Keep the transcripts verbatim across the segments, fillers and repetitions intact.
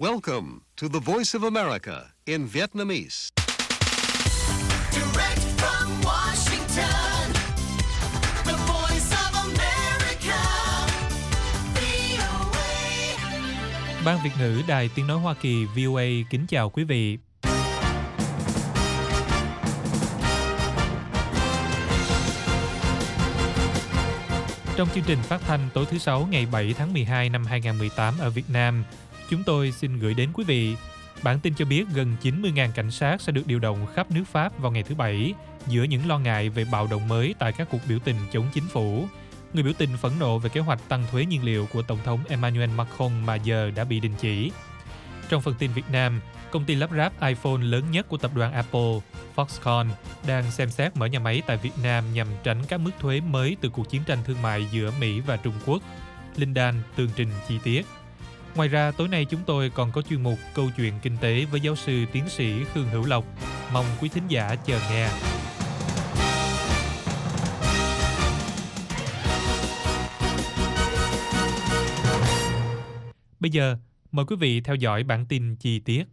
Welcome to the Voice of America in Vietnamese. Direct from Washington, the Voice of America, vê o a. Ban Việt ngữ Đài Tiếng nói Hoa Kỳ vê o a kính chào quý vị. Trong chương trình phát thanh tối thứ Sáu ngày bảy tháng mười hai năm hai nghìn không trăm mười tám ở Việt Nam, chúng tôi xin gửi đến quý vị bản tin cho biết gần chín mươi nghìn cảnh sát sẽ được điều động khắp nước Pháp vào ngày thứ Bảy giữa những lo ngại về bạo động mới tại các cuộc biểu tình chống chính phủ. Người biểu tình phẫn nộ về kế hoạch tăng thuế nhiên liệu của Tổng thống Emmanuel Macron mà giờ đã bị đình chỉ. Trong phần tin Việt Nam, công ty lắp ráp iPhone lớn nhất của tập đoàn Apple, Foxconn, đang xem xét mở nhà máy tại Việt Nam nhằm tránh các mức thuế mới từ cuộc chiến tranh thương mại giữa Mỹ và Trung Quốc. Linh Dan tường trình chi tiết. Ngoài ra, tối nay chúng tôi còn có chuyên mục Câu chuyện kinh tế với giáo sư tiến sĩ Khương Hữu Lộc. Mong quý thính giả chờ nghe. Bây giờ, mời quý vị theo dõi bản tin chi tiết.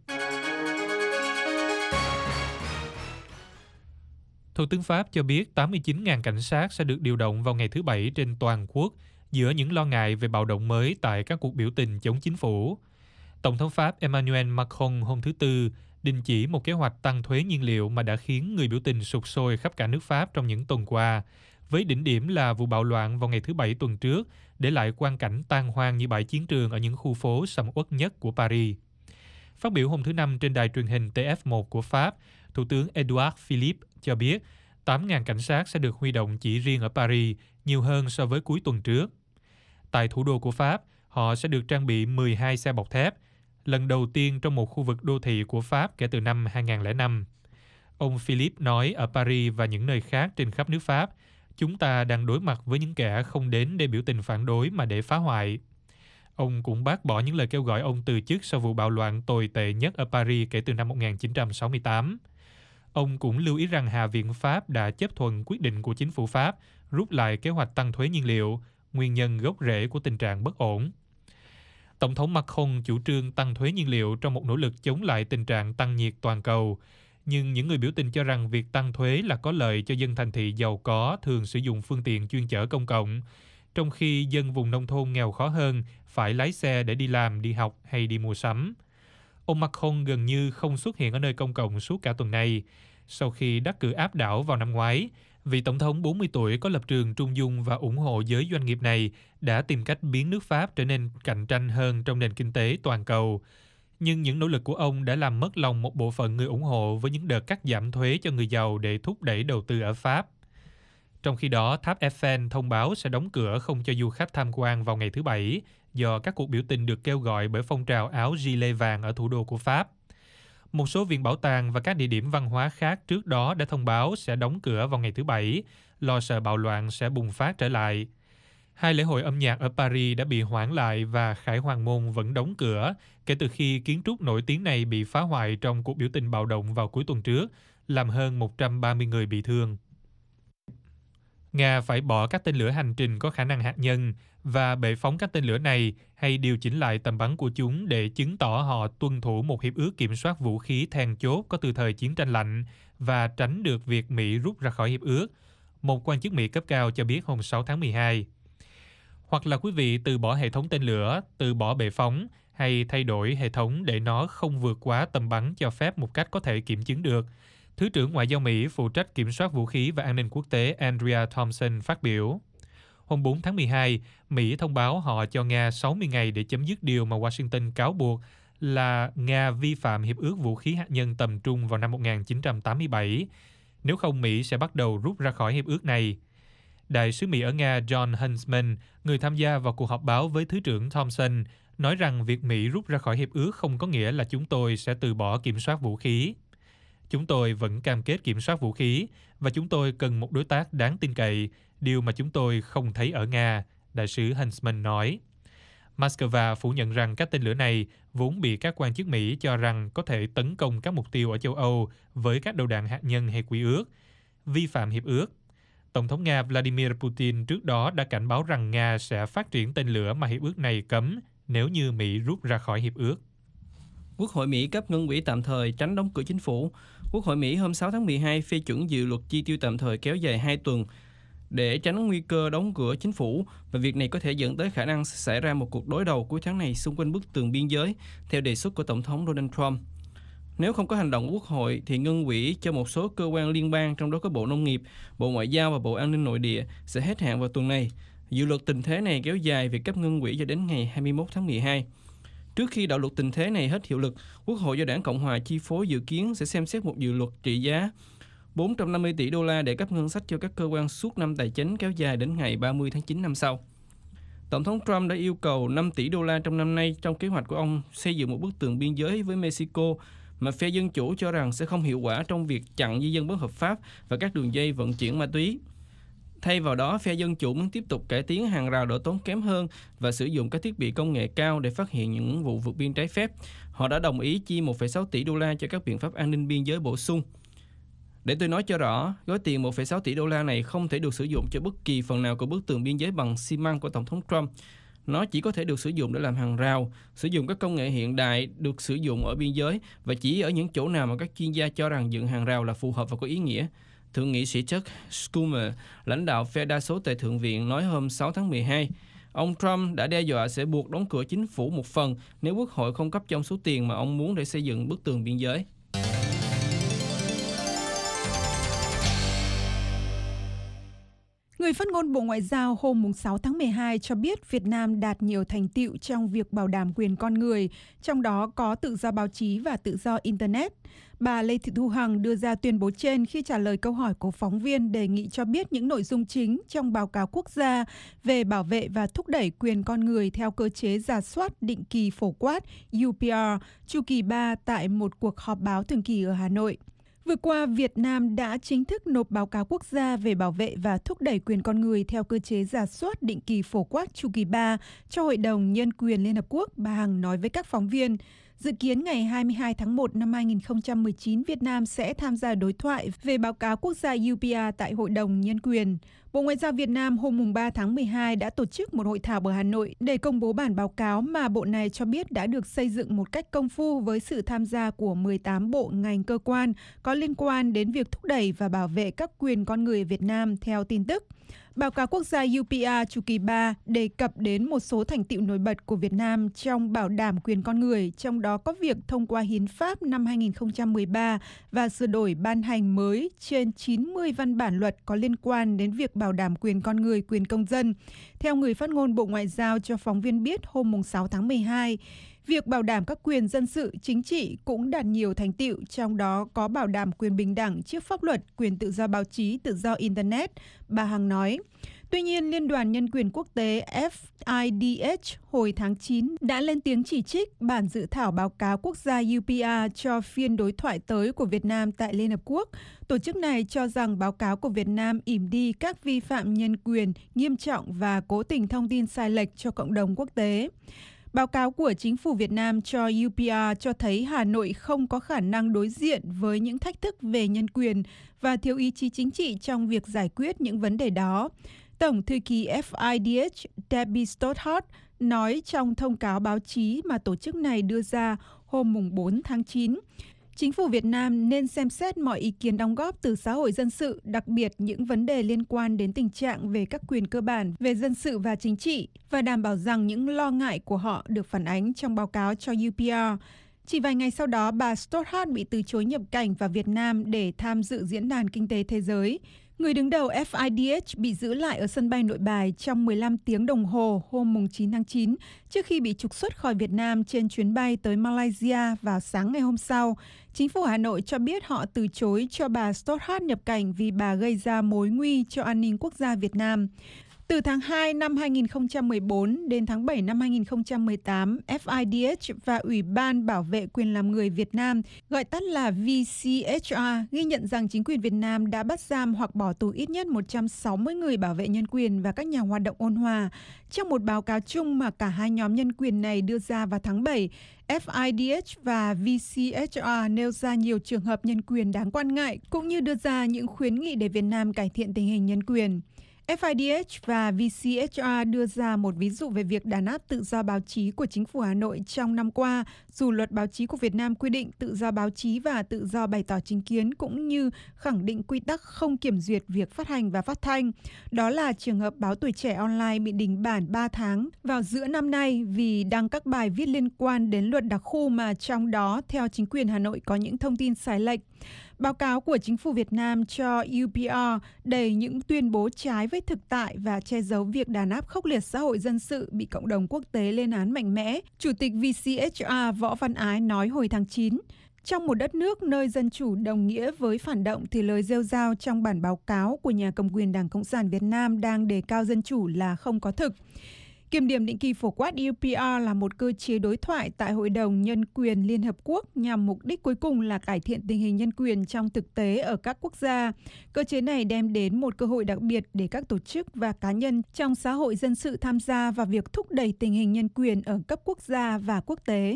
Thủ tướng Pháp cho biết tám mươi chín nghìn cảnh sát sẽ được điều động vào ngày thứ Bảy trên toàn quốc giữa những lo ngại về bạo động mới tại các cuộc biểu tình chống chính phủ. Tổng thống Pháp Emmanuel Macron hôm thứ Tư đình chỉ một kế hoạch tăng thuế nhiên liệu mà đã khiến người biểu tình sục sôi khắp cả nước Pháp trong những tuần qua, với đỉnh điểm là vụ bạo loạn vào ngày thứ Bảy tuần trước, để lại quang cảnh tan hoang như bãi chiến trường ở những khu phố sầm uất nhất của Paris. Phát biểu hôm thứ Năm trên đài truyền hình T F một của Pháp, Thủ tướng Edouard Philippe cho biết tám nghìn cảnh sát sẽ được huy động chỉ riêng ở Paris, nhiều hơn so với cuối tuần trước. Tại thủ đô của Pháp, họ sẽ được trang bị mười hai xe bọc thép, lần đầu tiên trong một khu vực đô thị của Pháp kể từ năm hai nghìn không trăm lẻ năm. Ông Philippe nói ở Paris và những nơi khác trên khắp nước Pháp, chúng ta đang đối mặt với những kẻ không đến để biểu tình phản đối mà để phá hoại. Ông cũng bác bỏ những lời kêu gọi ông từ chức sau vụ bạo loạn tồi tệ nhất ở Paris kể từ năm một nghìn chín trăm sáu mươi tám. Ông cũng lưu ý rằng Hạ viện Pháp đã chấp thuận quyết định của chính phủ Pháp rút lại kế hoạch tăng thuế nhiên liệu, nguyên nhân gốc rễ của tình trạng bất ổn. Tổng thống Macron chủ trương tăng thuế nhiên liệu trong một nỗ lực chống lại tình trạng tăng nhiệt toàn cầu, nhưng những người biểu tình cho rằng việc tăng thuế là có lợi cho dân thành thị giàu có thường sử dụng phương tiện chuyên chở công cộng, trong khi dân vùng nông thôn nghèo khó hơn phải lái xe để đi làm, đi học hay đi mua sắm. Ông Macron gần như không xuất hiện ở nơi công cộng suốt cả tuần này, sau khi đắc cử áp đảo vào năm ngoái. Vị tổng thống bốn mươi tuổi có lập trường trung dung và ủng hộ giới doanh nghiệp này đã tìm cách biến nước Pháp trở nên cạnh tranh hơn trong nền kinh tế toàn cầu. Nhưng những nỗ lực của ông đã làm mất lòng một bộ phận người ủng hộ với những đợt cắt giảm thuế cho người giàu để thúc đẩy đầu tư ở Pháp. Trong khi đó, tháp Eiffel thông báo sẽ đóng cửa không cho du khách tham quan vào ngày thứ Bảy do các cuộc biểu tình được kêu gọi bởi phong trào áo gilet vàng ở thủ đô của Pháp. Một số viện bảo tàng và các địa điểm văn hóa khác trước đó đã thông báo sẽ đóng cửa vào ngày thứ Bảy, lo sợ bạo loạn sẽ bùng phát trở lại. Hai lễ hội âm nhạc ở Paris đã bị hoãn lại và Khải Hoàn Môn vẫn đóng cửa kể từ khi kiến trúc nổi tiếng này bị phá hoại trong cuộc biểu tình bạo động vào cuối tuần trước, làm hơn một trăm ba mươi người bị thương. Nga phải bỏ các tên lửa hành trình có khả năng hạt nhân và bệ phóng các tên lửa này hay điều chỉnh lại tầm bắn của chúng để chứng tỏ họ tuân thủ một hiệp ước kiểm soát vũ khí then chốt có từ thời chiến tranh lạnh và tránh được việc Mỹ rút ra khỏi hiệp ước, một quan chức Mỹ cấp cao cho biết hôm sáu tháng mười hai. Hoặc là quý vị từ bỏ hệ thống tên lửa, từ bỏ bệ phóng hay thay đổi hệ thống để nó không vượt quá tầm bắn cho phép một cách có thể kiểm chứng được, Thứ trưởng Ngoại giao Mỹ phụ trách kiểm soát vũ khí và an ninh quốc tế Andrea Thompson phát biểu. Hôm bốn tháng mười hai, Mỹ thông báo họ cho Nga sáu mươi ngày để chấm dứt điều mà Washington cáo buộc là Nga vi phạm Hiệp ước Vũ khí hạt nhân tầm trung vào năm một nghìn chín trăm tám mươi bảy. Nếu không, Mỹ sẽ bắt đầu rút ra khỏi hiệp ước này. Đại sứ Mỹ ở Nga John Huntsman, người tham gia vào cuộc họp báo với Thứ trưởng Thompson, nói rằng việc Mỹ rút ra khỏi hiệp ước không có nghĩa là chúng tôi sẽ từ bỏ kiểm soát vũ khí. Chúng tôi vẫn cam kết kiểm soát vũ khí và chúng tôi cần một đối tác đáng tin cậy, điều mà chúng tôi không thấy ở Nga, đại sứ Huntsman nói. Moscow phủ nhận rằng các tên lửa này vốn bị các quan chức Mỹ cho rằng có thể tấn công các mục tiêu ở châu Âu với các đầu đạn hạt nhân hay quy ước, vi phạm hiệp ước. Tổng thống Nga Vladimir Putin trước đó đã cảnh báo rằng Nga sẽ phát triển tên lửa mà hiệp ước này cấm nếu như Mỹ rút ra khỏi hiệp ước. Quốc hội Mỹ cấp ngân quỹ tạm thời tránh đóng cửa chính phủ. Quốc hội Mỹ hôm sáu tháng mười hai phê chuẩn dự luật chi tiêu tạm thời kéo dài hai tuần để tránh nguy cơ đóng cửa chính phủ, và việc này có thể dẫn tới khả năng xảy ra một cuộc đối đầu cuối tháng này xung quanh bức tường biên giới, theo đề xuất của Tổng thống Donald Trump. Nếu không có hành động của Quốc hội, thì ngân quỹ cho một số cơ quan liên bang, trong đó có Bộ Nông nghiệp, Bộ Ngoại giao và Bộ An ninh Nội địa, sẽ hết hạn vào tuần này. Dự luật tình thế này kéo dài việc cấp ngân quỹ cho đến ngày hai mươi mốt tháng mười hai. Trước khi đạo luật tình thế này hết hiệu lực, Quốc hội do đảng Cộng hòa chi phối dự kiến sẽ xem xét một dự luật trị giá bốn trăm năm mươi tỷ đô la để cấp ngân sách cho các cơ quan suốt năm tài chính kéo dài đến ngày ba mươi tháng chín năm sau. Tổng thống Trump đã yêu cầu năm tỷ đô la trong năm nay trong kế hoạch của ông xây dựng một bức tường biên giới với Mexico, mà phe Dân Chủ cho rằng sẽ không hiệu quả trong việc chặn di dân bất hợp pháp và các đường dây vận chuyển ma túy. Thay vào đó, phe Dân Chủ muốn tiếp tục cải tiến hàng rào đỡ tốn kém hơn và sử dụng các thiết bị công nghệ cao để phát hiện những vụ vượt biên trái phép. Họ đã đồng ý chi một phẩy sáu tỷ đô la cho các biện pháp an ninh biên giới bổ sung. Để tôi nói cho rõ, gói tiền một phẩy sáu tỷ đô la này không thể được sử dụng cho bất kỳ phần nào của bức tường biên giới bằng xi măng của Tổng thống Trump. Nó chỉ có thể được sử dụng để làm hàng rào, sử dụng các công nghệ hiện đại được sử dụng ở biên giới và chỉ ở những chỗ nào mà các chuyên gia cho rằng dựng hàng rào là phù hợp và có ý nghĩa. Thượng nghị sĩ Chuck Schumer, lãnh đạo phe đa số tại Thượng viện, nói hôm sáu tháng mười hai, ông Trump đã đe dọa sẽ buộc đóng cửa chính phủ một phần nếu Quốc hội không cấp cho ông số tiền mà ông muốn để xây dựng bức tường biên giới. Người phát ngôn Bộ Ngoại giao hôm sáu tháng mười hai cho biết Việt Nam đạt nhiều thành tựu trong việc bảo đảm quyền con người, trong đó có tự do báo chí và tự do Internet. Bà Lê Thị Thu Hằng đưa ra tuyên bố trên khi trả lời câu hỏi của phóng viên đề nghị cho biết những nội dung chính trong báo cáo quốc gia về bảo vệ và thúc đẩy quyền con người theo cơ chế rà soát định kỳ phổ quát U P R chu kỳ ba tại một cuộc họp báo thường kỳ ở Hà Nội. Vừa qua, Việt Nam đã chính thức nộp báo cáo quốc gia về bảo vệ và thúc đẩy quyền con người theo cơ chế rà soát định kỳ phổ quát chu kỳ ba cho Hội đồng Nhân quyền Liên Hợp Quốc, bà Hằng nói với các phóng viên. Dự kiến ngày hai mươi hai tháng một năm hai nghìn không trăm mười chín, Việt Nam sẽ tham gia đối thoại về báo cáo quốc gia U P R tại Hội đồng Nhân quyền. Bộ Ngoại giao Việt Nam hôm ba tháng mười hai đã tổ chức một hội thảo ở Hà Nội để công bố bản báo cáo mà bộ này cho biết đã được xây dựng một cách công phu với sự tham gia của mười tám bộ ngành cơ quan có liên quan đến việc thúc đẩy và bảo vệ các quyền con người ở Việt Nam theo tin tức. Báo cáo quốc gia U P R chu kỳ ba đề cập đến một số thành tựu nổi bật của Việt Nam trong bảo đảm quyền con người, trong đó có việc thông qua hiến pháp năm hai nghìn không trăm mười ba và sửa đổi ban hành mới trên chín mươi văn bản luật có liên quan đến việc bảo đảm quyền con người, quyền công dân. Theo người phát ngôn Bộ Ngoại giao cho phóng viên biết hôm sáu tháng mười hai, việc bảo đảm các quyền dân sự, chính trị cũng đạt nhiều thành tựu, trong đó có bảo đảm quyền bình đẳng trước pháp luật, quyền tự do báo chí, tự do Internet, bà Hằng nói. Tuy nhiên, Liên đoàn Nhân quyền Quốc tế F I D H hồi tháng chín đã lên tiếng chỉ trích bản dự thảo báo cáo quốc gia U P R cho phiên đối thoại tới của Việt Nam tại Liên Hợp Quốc. Tổ chức này cho rằng báo cáo của Việt Nam ỉm đi các vi phạm nhân quyền nghiêm trọng và cố tình thông tin sai lệch cho cộng đồng quốc tế. Báo cáo của chính phủ Việt Nam cho U P R cho thấy Hà Nội không có khả năng đối diện với những thách thức về nhân quyền và thiếu ý chí chính trị trong việc giải quyết những vấn đề đó. Tổng thư ký F I D H Debbie Stothard nói trong thông cáo báo chí mà tổ chức này đưa ra hôm bốn tháng chín. Chính phủ Việt Nam nên xem xét mọi ý kiến đóng góp từ xã hội dân sự, đặc biệt những vấn đề liên quan đến tình trạng về các quyền cơ bản về dân sự và chính trị, và đảm bảo rằng những lo ngại của họ được phản ánh trong báo cáo cho U P R. Chỉ vài ngày sau đó, bà Stothard bị từ chối nhập cảnh vào Việt Nam để tham dự Diễn đàn Kinh tế Thế giới. Người đứng đầu F I D H bị giữ lại ở sân bay Nội Bài trong mười lăm tiếng đồng hồ hôm chín tháng chín trước khi bị trục xuất khỏi Việt Nam trên chuyến bay tới Malaysia vào sáng ngày hôm sau. Chính phủ Hà Nội cho biết họ từ chối cho bà Stothard nhập cảnh vì bà gây ra mối nguy cho an ninh quốc gia Việt Nam. Từ tháng hai năm hai nghìn không trăm mười bốn đến tháng bảy năm hai nghìn không trăm mười tám, F I D H và Ủy ban Bảo vệ quyền làm người Việt Nam, gọi tắt là V C H R, ghi nhận rằng chính quyền Việt Nam đã bắt giam hoặc bỏ tù ít nhất một trăm sáu mươi người bảo vệ nhân quyền và các nhà hoạt động ôn hòa. Trong một báo cáo chung mà cả hai nhóm nhân quyền này đưa ra vào tháng bảy, F I D H và V C H R nêu ra nhiều trường hợp nhân quyền đáng quan ngại, cũng như đưa ra những khuyến nghị để Việt Nam cải thiện tình hình nhân quyền. ép i đê hát và vê xê hát rờ đưa ra một ví dụ về việc đàn áp tự do báo chí của chính phủ Hà Nội trong năm qua, dù luật báo chí của Việt Nam quy định tự do báo chí và tự do bày tỏ chính kiến cũng như khẳng định quy tắc không kiểm duyệt việc phát hành và phát thanh. Đó là trường hợp báo Tuổi Trẻ Online bị đình bản ba tháng vào giữa năm nay vì đăng các bài viết liên quan đến luật đặc khu mà trong đó, theo chính quyền Hà Nội, có những thông tin sai lệch. Báo cáo của chính phủ Việt Nam cho u pê rờ đầy những tuyên bố trái với thực tại và che giấu việc đàn áp khốc liệt xã hội dân sự bị cộng đồng quốc tế lên án mạnh mẽ. Chủ tịch vê xê hát rờ Võ Văn Ái nói hồi tháng chín, trong một đất nước nơi dân chủ đồng nghĩa với phản động thì lời rêu rao trong bản báo cáo của nhà cầm quyền Đảng Cộng sản Việt Nam đang đề cao dân chủ là không có thực. Kiểm điểm định kỳ phổ quát u pê rờ là một cơ chế đối thoại tại Hội đồng Nhân quyền Liên Hợp Quốc nhằm mục đích cuối cùng là cải thiện tình hình nhân quyền trong thực tế ở các quốc gia. Cơ chế này đem đến một cơ hội đặc biệt để các tổ chức và cá nhân trong xã hội dân sự tham gia vào việc thúc đẩy tình hình nhân quyền ở cấp quốc gia và quốc tế.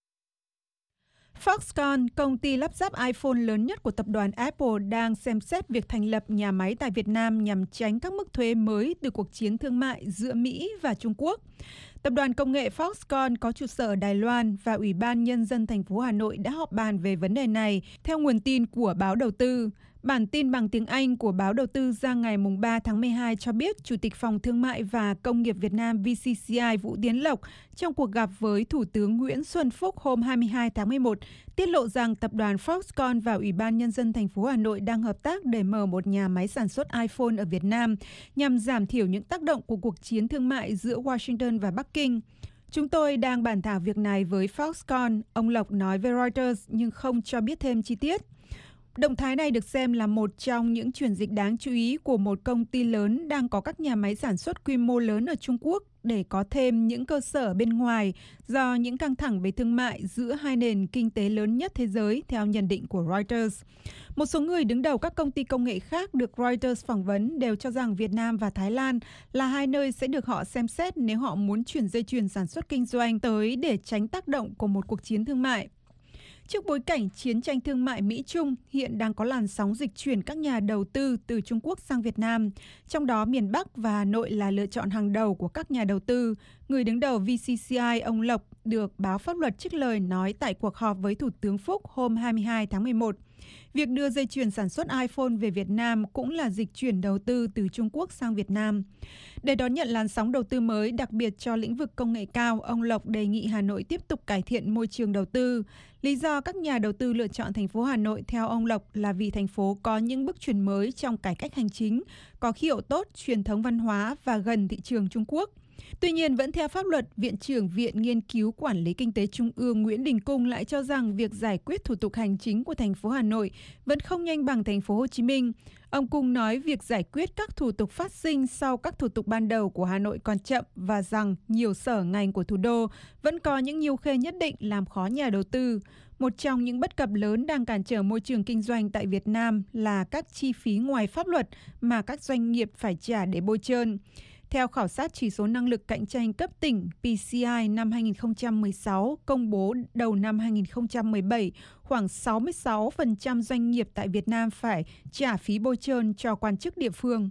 Foxconn, công ty lắp ráp iPhone lớn nhất của tập đoàn Apple, đang xem xét việc thành lập nhà máy tại Việt Nam nhằm tránh các mức thuế mới từ cuộc chiến thương mại giữa Mỹ và Trung Quốc. Tập đoàn công nghệ Foxconn có trụ sở ở Đài Loan và Ủy ban Nhân dân thành phố Hà Nội đã họp bàn về vấn đề này, theo nguồn tin của báo Đầu tư. Bản tin bằng tiếng Anh của báo Đầu tư ra ngày ba tháng mười hai cho biết Chủ tịch Phòng Thương mại và Công nghiệp Việt Nam vê xê xê i Vũ Tiến Lộc trong cuộc gặp với Thủ tướng Nguyễn Xuân Phúc hôm hai mươi hai tháng mười một tiết lộ rằng tập đoàn Foxconn và Ủy ban Nhân dân thành phố Hà Nội đang hợp tác để mở một nhà máy sản xuất iPhone ở Việt Nam nhằm giảm thiểu những tác động của cuộc chiến thương mại giữa Washington và Bắc Kinh. Chúng tôi đang bàn thảo việc này với Foxconn, ông Lộc nói với Reuters nhưng không cho biết thêm chi tiết. Động thái này được xem là một trong những chuyển dịch đáng chú ý của một công ty lớn đang có các nhà máy sản xuất quy mô lớn ở Trung Quốc để có thêm những cơ sở bên ngoài do những căng thẳng về thương mại giữa hai nền kinh tế lớn nhất thế giới, theo nhận định của Reuters. Một số người đứng đầu các công ty công nghệ khác được Reuters phỏng vấn đều cho rằng Việt Nam và Thái Lan là hai nơi sẽ được họ xem xét nếu họ muốn chuyển dây chuyền sản xuất kinh doanh tới để tránh tác động của một cuộc chiến thương mại. Trước bối cảnh chiến tranh thương mại Mỹ-Trung, hiện đang có làn sóng dịch chuyển các nhà đầu tư từ Trung Quốc sang Việt Nam, trong đó miền Bắc và Hà Nội là lựa chọn hàng đầu của các nhà đầu tư. Người đứng đầu vê xê xê i, ông Lộc, được báo Pháp luật trích lời nói tại cuộc họp với Thủ tướng Phúc hôm hai mươi hai tháng mười một. Việc đưa dây chuyền sản xuất iPhone về Việt Nam cũng là dịch chuyển đầu tư từ Trung Quốc sang Việt Nam. Để đón nhận làn sóng đầu tư mới, đặc biệt cho lĩnh vực công nghệ cao, ông Lộc đề nghị Hà Nội tiếp tục cải thiện môi trường đầu tư. Lý do các nhà đầu tư lựa chọn thành phố Hà Nội, theo ông Lộc, là vì thành phố có những bước chuyển mới trong cải cách hành chính, có khí hậu tốt, truyền thống văn hóa và gần thị trường Trung Quốc. Tuy nhiên, vẫn theo pháp luật, Viện trưởng Viện Nghiên cứu Quản lý Kinh tế Trung ương Nguyễn Đình Cung lại cho rằng việc giải quyết thủ tục hành chính của thành phố Hà Nội vẫn không nhanh bằng thành phố Hồ Chí Minh. Ông Cung nói việc giải quyết các thủ tục phát sinh sau các thủ tục ban đầu của Hà Nội còn chậm và rằng nhiều sở ngành của thủ đô vẫn có những nhiêu khê nhất định làm khó nhà đầu tư. Một trong những bất cập lớn đang cản trở môi trường kinh doanh tại Việt Nam là các chi phí ngoài pháp luật mà các doanh nghiệp phải trả để bôi trơn. Theo khảo sát chỉ số năng lực cạnh tranh cấp tỉnh pê xê i năm hai nghìn không trăm mười sáu công bố đầu năm hai nghìn không trăm mười bảy, khoảng sáu mươi sáu phần trăm doanh nghiệp tại Việt Nam phải trả phí bôi trơn cho quan chức địa phương.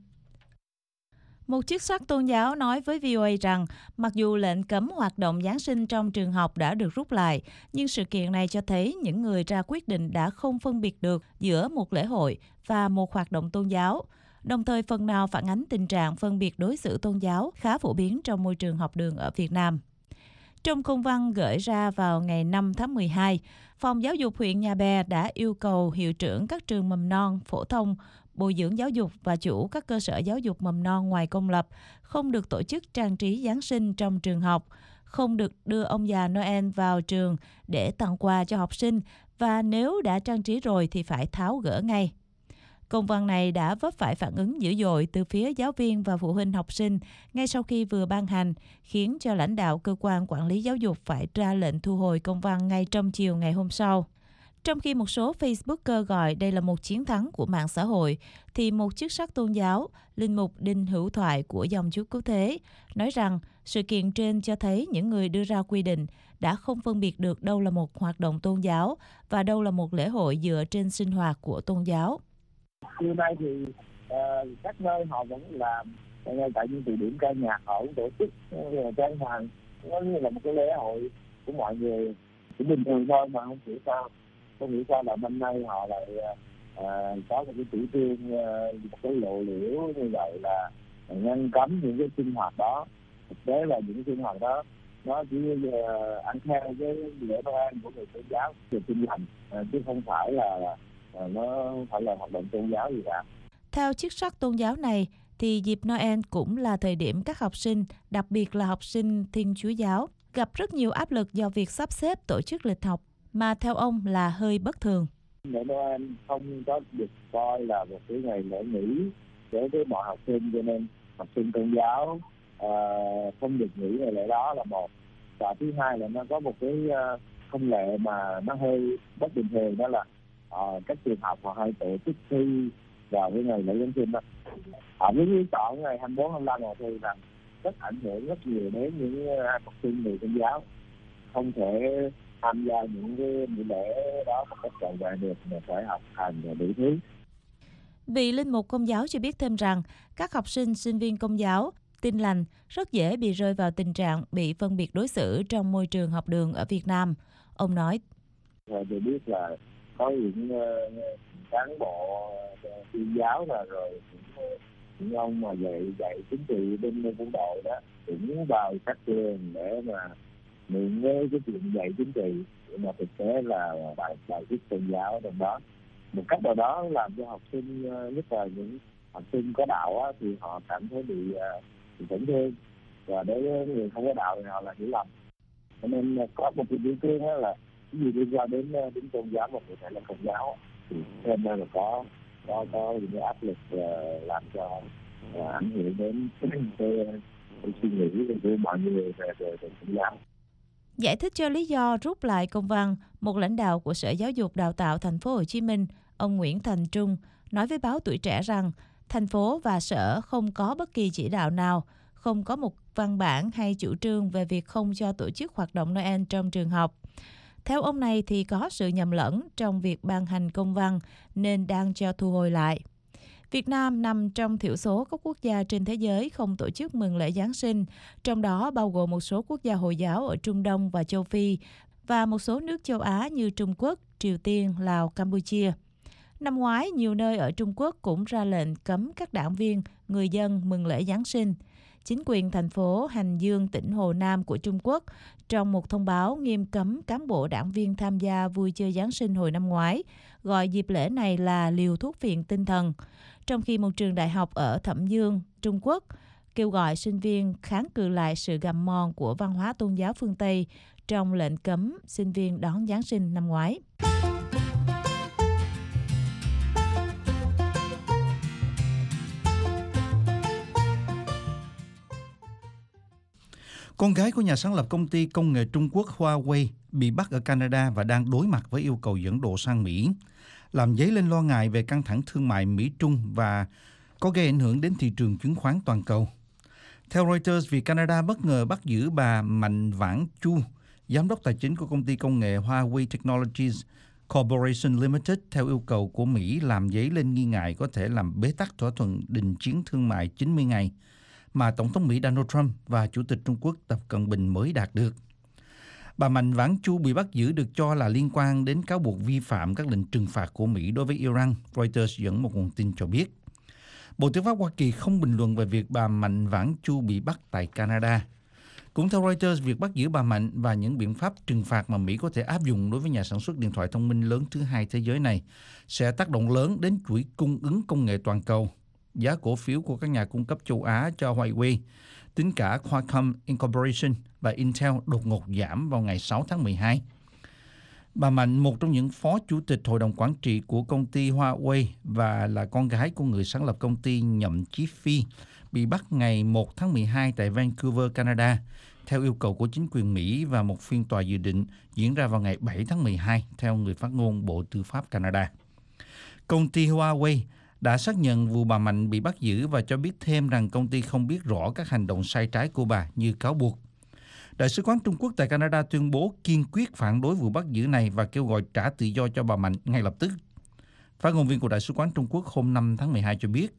Một chức sắc tôn giáo nói với vê o a rằng mặc dù lệnh cấm hoạt động Giáng sinh trong trường học đã được rút lại, nhưng sự kiện này cho thấy những người ra quyết định đã không phân biệt được giữa một lễ hội và một hoạt động tôn giáo, đồng thời phần nào phản ánh tình trạng phân biệt đối xử tôn giáo khá phổ biến trong môi trường học đường ở Việt Nam. Trong công văn gửi ra vào ngày năm tháng mười hai, Phòng Giáo dục huyện Nhà Bè đã yêu cầu hiệu trưởng các trường mầm non, phổ thông, bồi dưỡng giáo dục và chủ các cơ sở giáo dục mầm non ngoài công lập không được tổ chức trang trí Giáng sinh trong trường học, không được đưa ông già Noel vào trường để tặng quà cho học sinh và nếu đã trang trí rồi thì phải tháo gỡ ngay. Công văn này đã vấp phải phản ứng dữ dội từ phía giáo viên và phụ huynh học sinh ngay sau khi vừa ban hành, khiến cho lãnh đạo cơ quan quản lý giáo dục phải ra lệnh thu hồi công văn ngay trong chiều ngày hôm sau. Trong khi một số Facebooker gọi đây là một chiến thắng của mạng xã hội, thì một chức sắc tôn giáo, linh mục Đinh Hữu Thoại của dòng Chúa Cứu Thế, nói rằng sự kiện trên cho thấy những người đưa ra quy định đã không phân biệt được đâu là một hoạt động tôn giáo và đâu là một lễ hội dựa trên sinh hoạt của tôn giáo. Hôm nay thì uh, các nơi họ vẫn làm ngay tại những tụ điểm ca nhạc họ cũng tổ chức trang hoàng, nó như là một cái lễ hội của mọi người, cũng bình thường thôi mà không hiểu sao không hiểu sao là năm nay họ lại à, có một cái chủ trương, một cái lộ liễu như vậy là ngăn cấm những cái sinh hoạt đó. Thực tế là những sinh hoạt đó nó chỉ uh, ăn theo cái lễ Noel của người tôn giáo về Tin lành, uh, chứ không phải là uh, nó phải là hoạt động tôn giáo gì cả. Theo chức sắc tôn giáo này, thì dịp Noel cũng là thời điểm các học sinh, đặc biệt là học sinh Thiên Chúa giáo, gặp rất nhiều áp lực do việc sắp xếp tổ chức lịch học, mà theo ông là hơi bất thường. Lễ Noel không có được coi là một cái ngày lễ nghỉ đối với mọi học sinh, cho nên học sinh tôn giáo uh, không được nghỉ ngày lễ đó là một. Và thứ hai là nó có một cái uh, thông lệ mà nó hơi bất bình thường, đó là uh, các trường học họ hay tổ chức thi vào cái ngày lễ Giáng sinh đó. Họ mới chọn ngày hai mươi bốn, hai mươi lăm ngày thi, là rất ảnh hưởng rất nhiều đến những uh, học sinh người tôn giáo không thể tham gia những cái buổi lễ đó một cách trọn vẹn được, mà phải học hành và đủ thứ. Vị linh mục Công giáo cho biết thêm rằng các học sinh, sinh viên Công giáo Tin lành rất dễ bị rơi vào tình trạng bị phân biệt đối xử trong môi trường học đường ở Việt Nam. Ông nói: Tôi biết là có những uh, cán bộ tuyên uh, giáo là rồi những, những ông mà dạy dạy chính trị bên quân đội đó cũng vào các trường để mà mượn với cái chuyện dạy chính trị, mà thực tế là bài bài viết tôn giáo trong đó. Một cách nào đó làm cho học sinh, nhất là những học sinh có đạo á, thì họ cảm thấy bị, bị tổn thương, và đối với người không có đạo thì họ là hiểu lầm. Cho nên có một cái biểu tượng là cái gì liên quan đến đến tôn giáo mà có thể là Công giáo, thì thêm đây là có có có những cái áp lực làm cho ảnh hưởng đến cái, cái suy nghĩ của mọi người về về Công giáo. Giải thích cho lý do rút lại công văn, một lãnh đạo của Sở Giáo dục Đào tạo Thành phố Hồ Chí Minh, ông Nguyễn Thành Trung, nói với báo Tuổi Trẻ rằng thành phố và sở không có bất kỳ chỉ đạo nào, không có một văn bản hay chủ trương về việc không cho tổ chức hoạt động Noel trong trường học. Theo ông này thì có sự nhầm lẫn trong việc ban hành công văn nên đang cho thu hồi lại. Việt Nam nằm trong thiểu số các quốc gia trên thế giới không tổ chức mừng lễ Giáng sinh, trong đó bao gồm một số quốc gia Hồi giáo ở Trung Đông và Châu Phi và một số nước châu Á như Trung Quốc, Triều Tiên, Lào, Campuchia. Năm ngoái, nhiều nơi ở Trung Quốc cũng ra lệnh cấm các đảng viên, người dân mừng lễ Giáng sinh. Chính quyền thành phố Hành Dương, tỉnh Hồ Nam của Trung Quốc, trong một thông báo nghiêm cấm cán bộ đảng viên tham gia vui chơi Giáng sinh hồi năm ngoái, gọi dịp lễ này là liều thuốc phiện tinh thần. Trong khi một trường đại học ở Thẩm Dương, Trung Quốc, kêu gọi sinh viên kháng cự lại sự gặm mòn của văn hóa tôn giáo phương Tây trong lệnh cấm sinh viên đón Giáng sinh năm ngoái. Con gái của nhà sáng lập công ty công nghệ Trung Quốc Huawei bị bắt ở Canada và đang đối mặt với yêu cầu dẫn độ sang Mỹ, làm dấy lên lo ngại về căng thẳng thương mại Mỹ-Trung và có gây ảnh hưởng đến thị trường chứng khoán toàn cầu. Theo Reuters, vì Canada bất ngờ bắt giữ bà Mạnh Vãn Chu, giám đốc tài chính của công ty công nghệ Huawei Technologies Corporation Limited, theo yêu cầu của Mỹ, làm dấy lên nghi ngại có thể làm bế tắc thỏa thuận đình chiến thương mại chín mươi ngày mà Tổng thống Mỹ Donald Trump và Chủ tịch Trung Quốc Tập Cận Bình mới đạt được. Bà Mạnh Vãn Chu bị bắt giữ được cho là liên quan đến cáo buộc vi phạm các lệnh trừng phạt của Mỹ đối với Iran, Reuters dẫn một nguồn tin cho biết. Bộ Tư pháp Hoa Kỳ không bình luận về việc bà Mạnh Vãn Chu bị bắt tại Canada. Cũng theo Reuters, việc bắt giữ bà Mạnh và những biện pháp trừng phạt mà Mỹ có thể áp dụng đối với nhà sản xuất điện thoại thông minh lớn thứ hai thế giới này sẽ tác động lớn đến chuỗi cung ứng công nghệ toàn cầu. Giá cổ phiếu của các nhà cung cấp châu Á cho Huawei, tính cả Qualcomm Incorporation và Intel đột ngột giảm vào ngày sáu tháng mười hai. Bà Mạnh, một trong những phó chủ tịch hội đồng quản trị của công ty Huawei và là con gái của người sáng lập công ty nhậm chí Phi, bị bắt ngày một tháng mười hai tại Vancouver, Canada, theo yêu cầu của chính quyền Mỹ, và một phiên tòa dự định diễn ra vào ngày bảy tháng mười hai, theo người phát ngôn Bộ Tư pháp Canada. Công ty Huawei đã xác nhận vụ bà Mạnh bị bắt giữ và cho biết thêm rằng công ty không biết rõ các hành động sai trái của bà như cáo buộc. Đại sứ quán Trung Quốc tại Canada tuyên bố kiên quyết phản đối vụ bắt giữ này và kêu gọi trả tự do cho bà Mạnh ngay lập tức. Phát ngôn viên của Đại sứ quán Trung Quốc hôm năm tháng mười hai cho biết,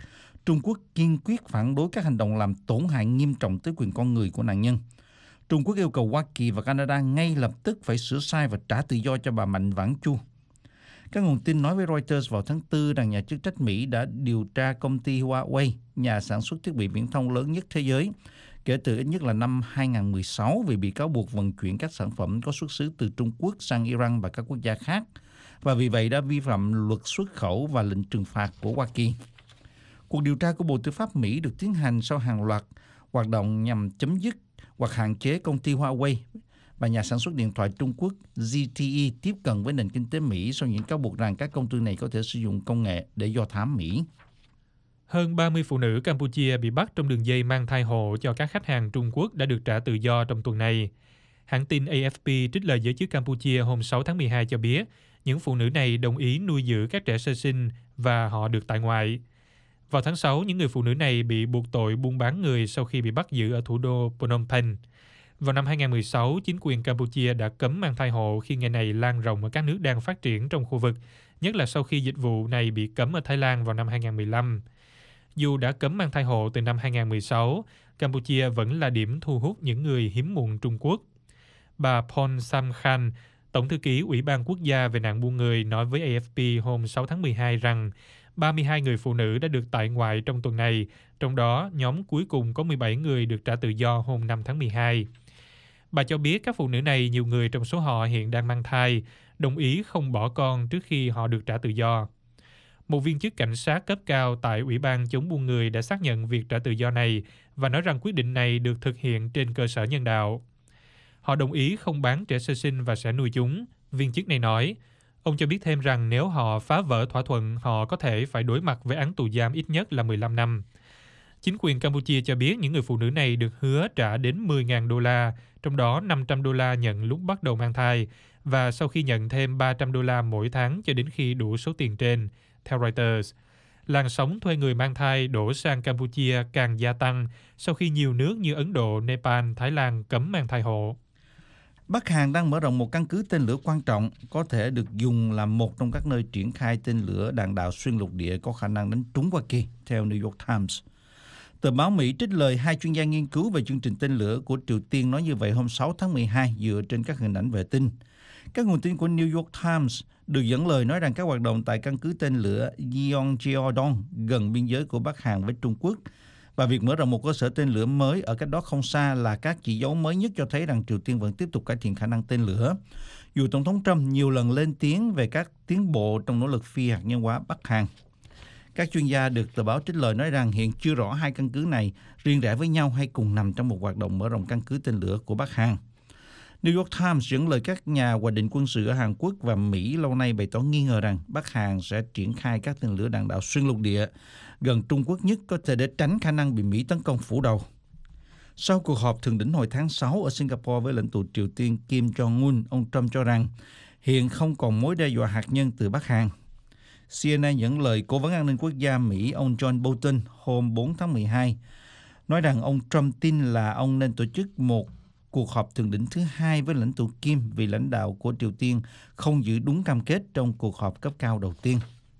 Trung Quốc kiên quyết phản đối các hành động làm tổn hại nghiêm trọng tới quyền con người của nạn nhân. Trung Quốc yêu cầu Hoa Kỳ và Canada ngay lập tức phải sửa sai và trả tự do cho bà Mạnh Vãn Chu. Các nguồn tin nói với Reuters vào tháng tư rằng nhà chức trách Mỹ đã điều tra công ty Huawei, nhà sản xuất thiết bị viễn thông lớn nhất thế giới, kể từ ít nhất là năm hai không một sáu vì bị cáo buộc vận chuyển các sản phẩm có xuất xứ từ Trung Quốc sang Iran và các quốc gia khác, và vì vậy đã vi phạm luật xuất khẩu và lệnh trừng phạt của Hoa Kỳ. Cuộc điều tra của Bộ Tư pháp Mỹ được tiến hành sau hàng loạt hoạt động nhằm chấm dứt hoặc hạn chế công ty Huawei và nhà sản xuất điện thoại Trung Quốc Z T E tiếp cận với nền kinh tế Mỹ sau những cáo buộc rằng các công ty này có thể sử dụng công nghệ để do thám Mỹ. Hơn ba mươi phụ nữ Campuchia bị bắt trong đường dây mang thai hộ cho các khách hàng Trung Quốc đã được trả tự do trong tuần này. Hãng tin A F P trích lời giới chức Campuchia hôm sáu tháng mười hai cho biết những phụ nữ này đồng ý nuôi dưỡng các trẻ sơ sinh và họ được tại ngoại. Vào tháng sáu, những người phụ nữ này bị buộc tội buôn bán người sau khi bị bắt giữ ở thủ đô Phnom Penh. Vào năm hai không một sáu, chính quyền Campuchia đã cấm mang thai hộ khi nghề này lan rộng ở các nước đang phát triển trong khu vực, nhất là sau khi dịch vụ này bị cấm ở Thái Lan vào năm hai không một lăm. Dù đã cấm mang thai hộ từ năm hai không một sáu, Campuchia vẫn là điểm thu hút những người hiếm muộn Trung Quốc. Bà Pon Sam Khan, Tổng thư ký Ủy ban Quốc gia về nạn buôn người, nói với A F P hôm sáu tháng mười hai rằng ba mươi hai người phụ nữ đã được tại ngoại trong tuần này, trong đó nhóm cuối cùng có mười bảy người được trả tự do hôm năm tháng mười hai. Bà cho biết các phụ nữ này, nhiều người trong số họ hiện đang mang thai, đồng ý không bỏ con trước khi họ được trả tự do. Một viên chức cảnh sát cấp cao tại Ủy ban chống buôn người đã xác nhận việc trả tự do này và nói rằng quyết định này được thực hiện trên cơ sở nhân đạo. Họ đồng ý không bán trẻ sơ sinh và sẽ nuôi chúng, viên chức này nói. Ông cho biết thêm rằng nếu họ phá vỡ thỏa thuận, họ có thể phải đối mặt với án tù giam ít nhất là mười lăm năm. Chính quyền Campuchia cho biết những người phụ nữ này được hứa trả đến mười nghìn đô la, trong đó năm trăm đô la nhận lúc bắt đầu mang thai, và sau khi nhận thêm ba trăm đô la mỗi tháng cho đến khi đủ số tiền trên, theo Reuters. Làn sóng thuê người mang thai đổ sang Campuchia càng gia tăng sau khi nhiều nước như Ấn Độ, Nepal, Thái Lan cấm mang thai hộ. Bắc Hàn đang mở rộng một căn cứ tên lửa quan trọng, có thể được dùng làm một trong các nơi triển khai tên lửa đạn đạo xuyên lục địa có khả năng đánh trúng Hoa Kỳ, theo New York Times. Tờ báo Mỹ trích lời hai chuyên gia nghiên cứu về chương trình tên lửa của Triều Tiên nói như vậy hôm sáu tháng mười hai dựa trên các hình ảnh vệ tinh. Các nguồn tin của New York Times được dẫn lời nói rằng các hoạt động tại căn cứ tên lửa Yongbyon gần biên giới của Bắc Hàn với Trung Quốc và việc mở rộng một cơ sở tên lửa mới ở cách đó không xa là các chỉ dấu mới nhất cho thấy rằng Triều Tiên vẫn tiếp tục cải thiện khả năng tên lửa. Dù Tổng thống Trump nhiều lần lên tiếng về các tiến bộ trong nỗ lực phi hạt nhân hóa Bắc Hàn. Các chuyên gia được tờ báo trích lời nói rằng hiện chưa rõ hai căn cứ này riêng rẽ với nhau hay cùng nằm trong một hoạt động mở rộng căn cứ tên lửa của Bắc Hàn. New York Times dẫn lời các nhà hoạch định quân sự ở Hàn Quốc và Mỹ lâu nay bày tỏ nghi ngờ rằng Bắc Hàn sẽ triển khai các tên lửa đạn đạo xuyên lục địa gần Trung Quốc nhất có thể để tránh khả năng bị Mỹ tấn công phủ đầu. Sau cuộc họp thượng đỉnh hồi tháng sáu ở Singapore với lãnh tụ Triều Tiên Kim Jong-un, ông Trump cho rằng hiện không còn mối đe dọa hạt nhân từ Bắc Hàn. C N N dẫn lời Cố vấn an ninh quốc gia Mỹ ông John Bolton hôm bốn tháng mười hai nói rằng ông Trump tin là ông nên tổ chức một cuộc họp thượng đỉnh thứ hai với lãnh tụ Kim vì lãnh đạo của Triều Tiên không giữ đúng cam kết trong cuộc họp cấp cao đầu tiên.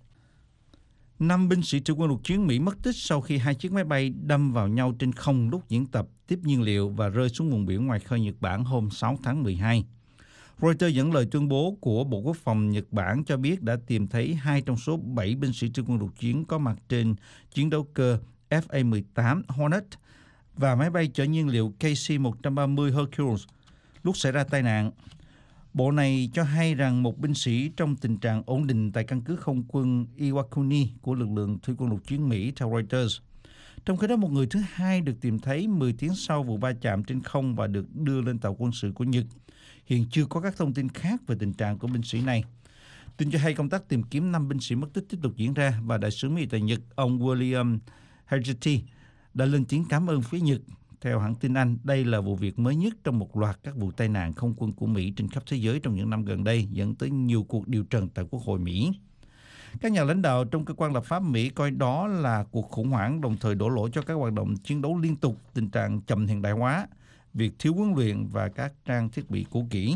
Năm binh sĩ thủy quân lục chiến Mỹ mất tích sau khi hai chiếc máy bay đâm vào nhau trên không lúc diễn tập tiếp nhiên liệu và rơi xuống vùng biển ngoài khơi Nhật Bản hôm sáu tháng mười hai. Reuters dẫn lời tuyên bố của Bộ Quốc phòng Nhật Bản cho biết đã tìm thấy hai trong số bảy binh sĩ thủy quân lục chiến có mặt trên chiến đấu cơ F A mười tám Hornet và máy bay chở nhiên liệu K C một trăm ba mươi Hercules lúc xảy ra tai nạn. Bộ này cho hay rằng một binh sĩ trong tình trạng ổn định tại căn cứ không quân Iwakuni của lực lượng thủy quân lục chiến Mỹ, theo Reuters. Trong khi đó, một người thứ hai được tìm thấy mười tiếng sau vụ va chạm trên không và được đưa lên tàu quân sự của Nhật. Hiện chưa có các thông tin khác về tình trạng của binh sĩ này. Tin cho hay công tác tìm kiếm năm binh sĩ mất tích tiếp tục diễn ra và đại sứ Mỹ tại Nhật, ông William Hagerty, đã lên tiếng cảm ơn phía Nhật. Theo hãng tin Anh, đây là vụ việc mới nhất trong một loạt các vụ tai nạn không quân của Mỹ trên khắp thế giới trong những năm gần đây, dẫn tới nhiều cuộc điều trần tại Quốc hội Mỹ. Các nhà lãnh đạo trong cơ quan lập pháp Mỹ coi đó là cuộc khủng hoảng, đồng thời đổ lỗi cho các hoạt động chiến đấu liên tục, tình trạng chậm hiện đại hóa, việc thiếu huấn luyện và các trang thiết bị cũ kỹ.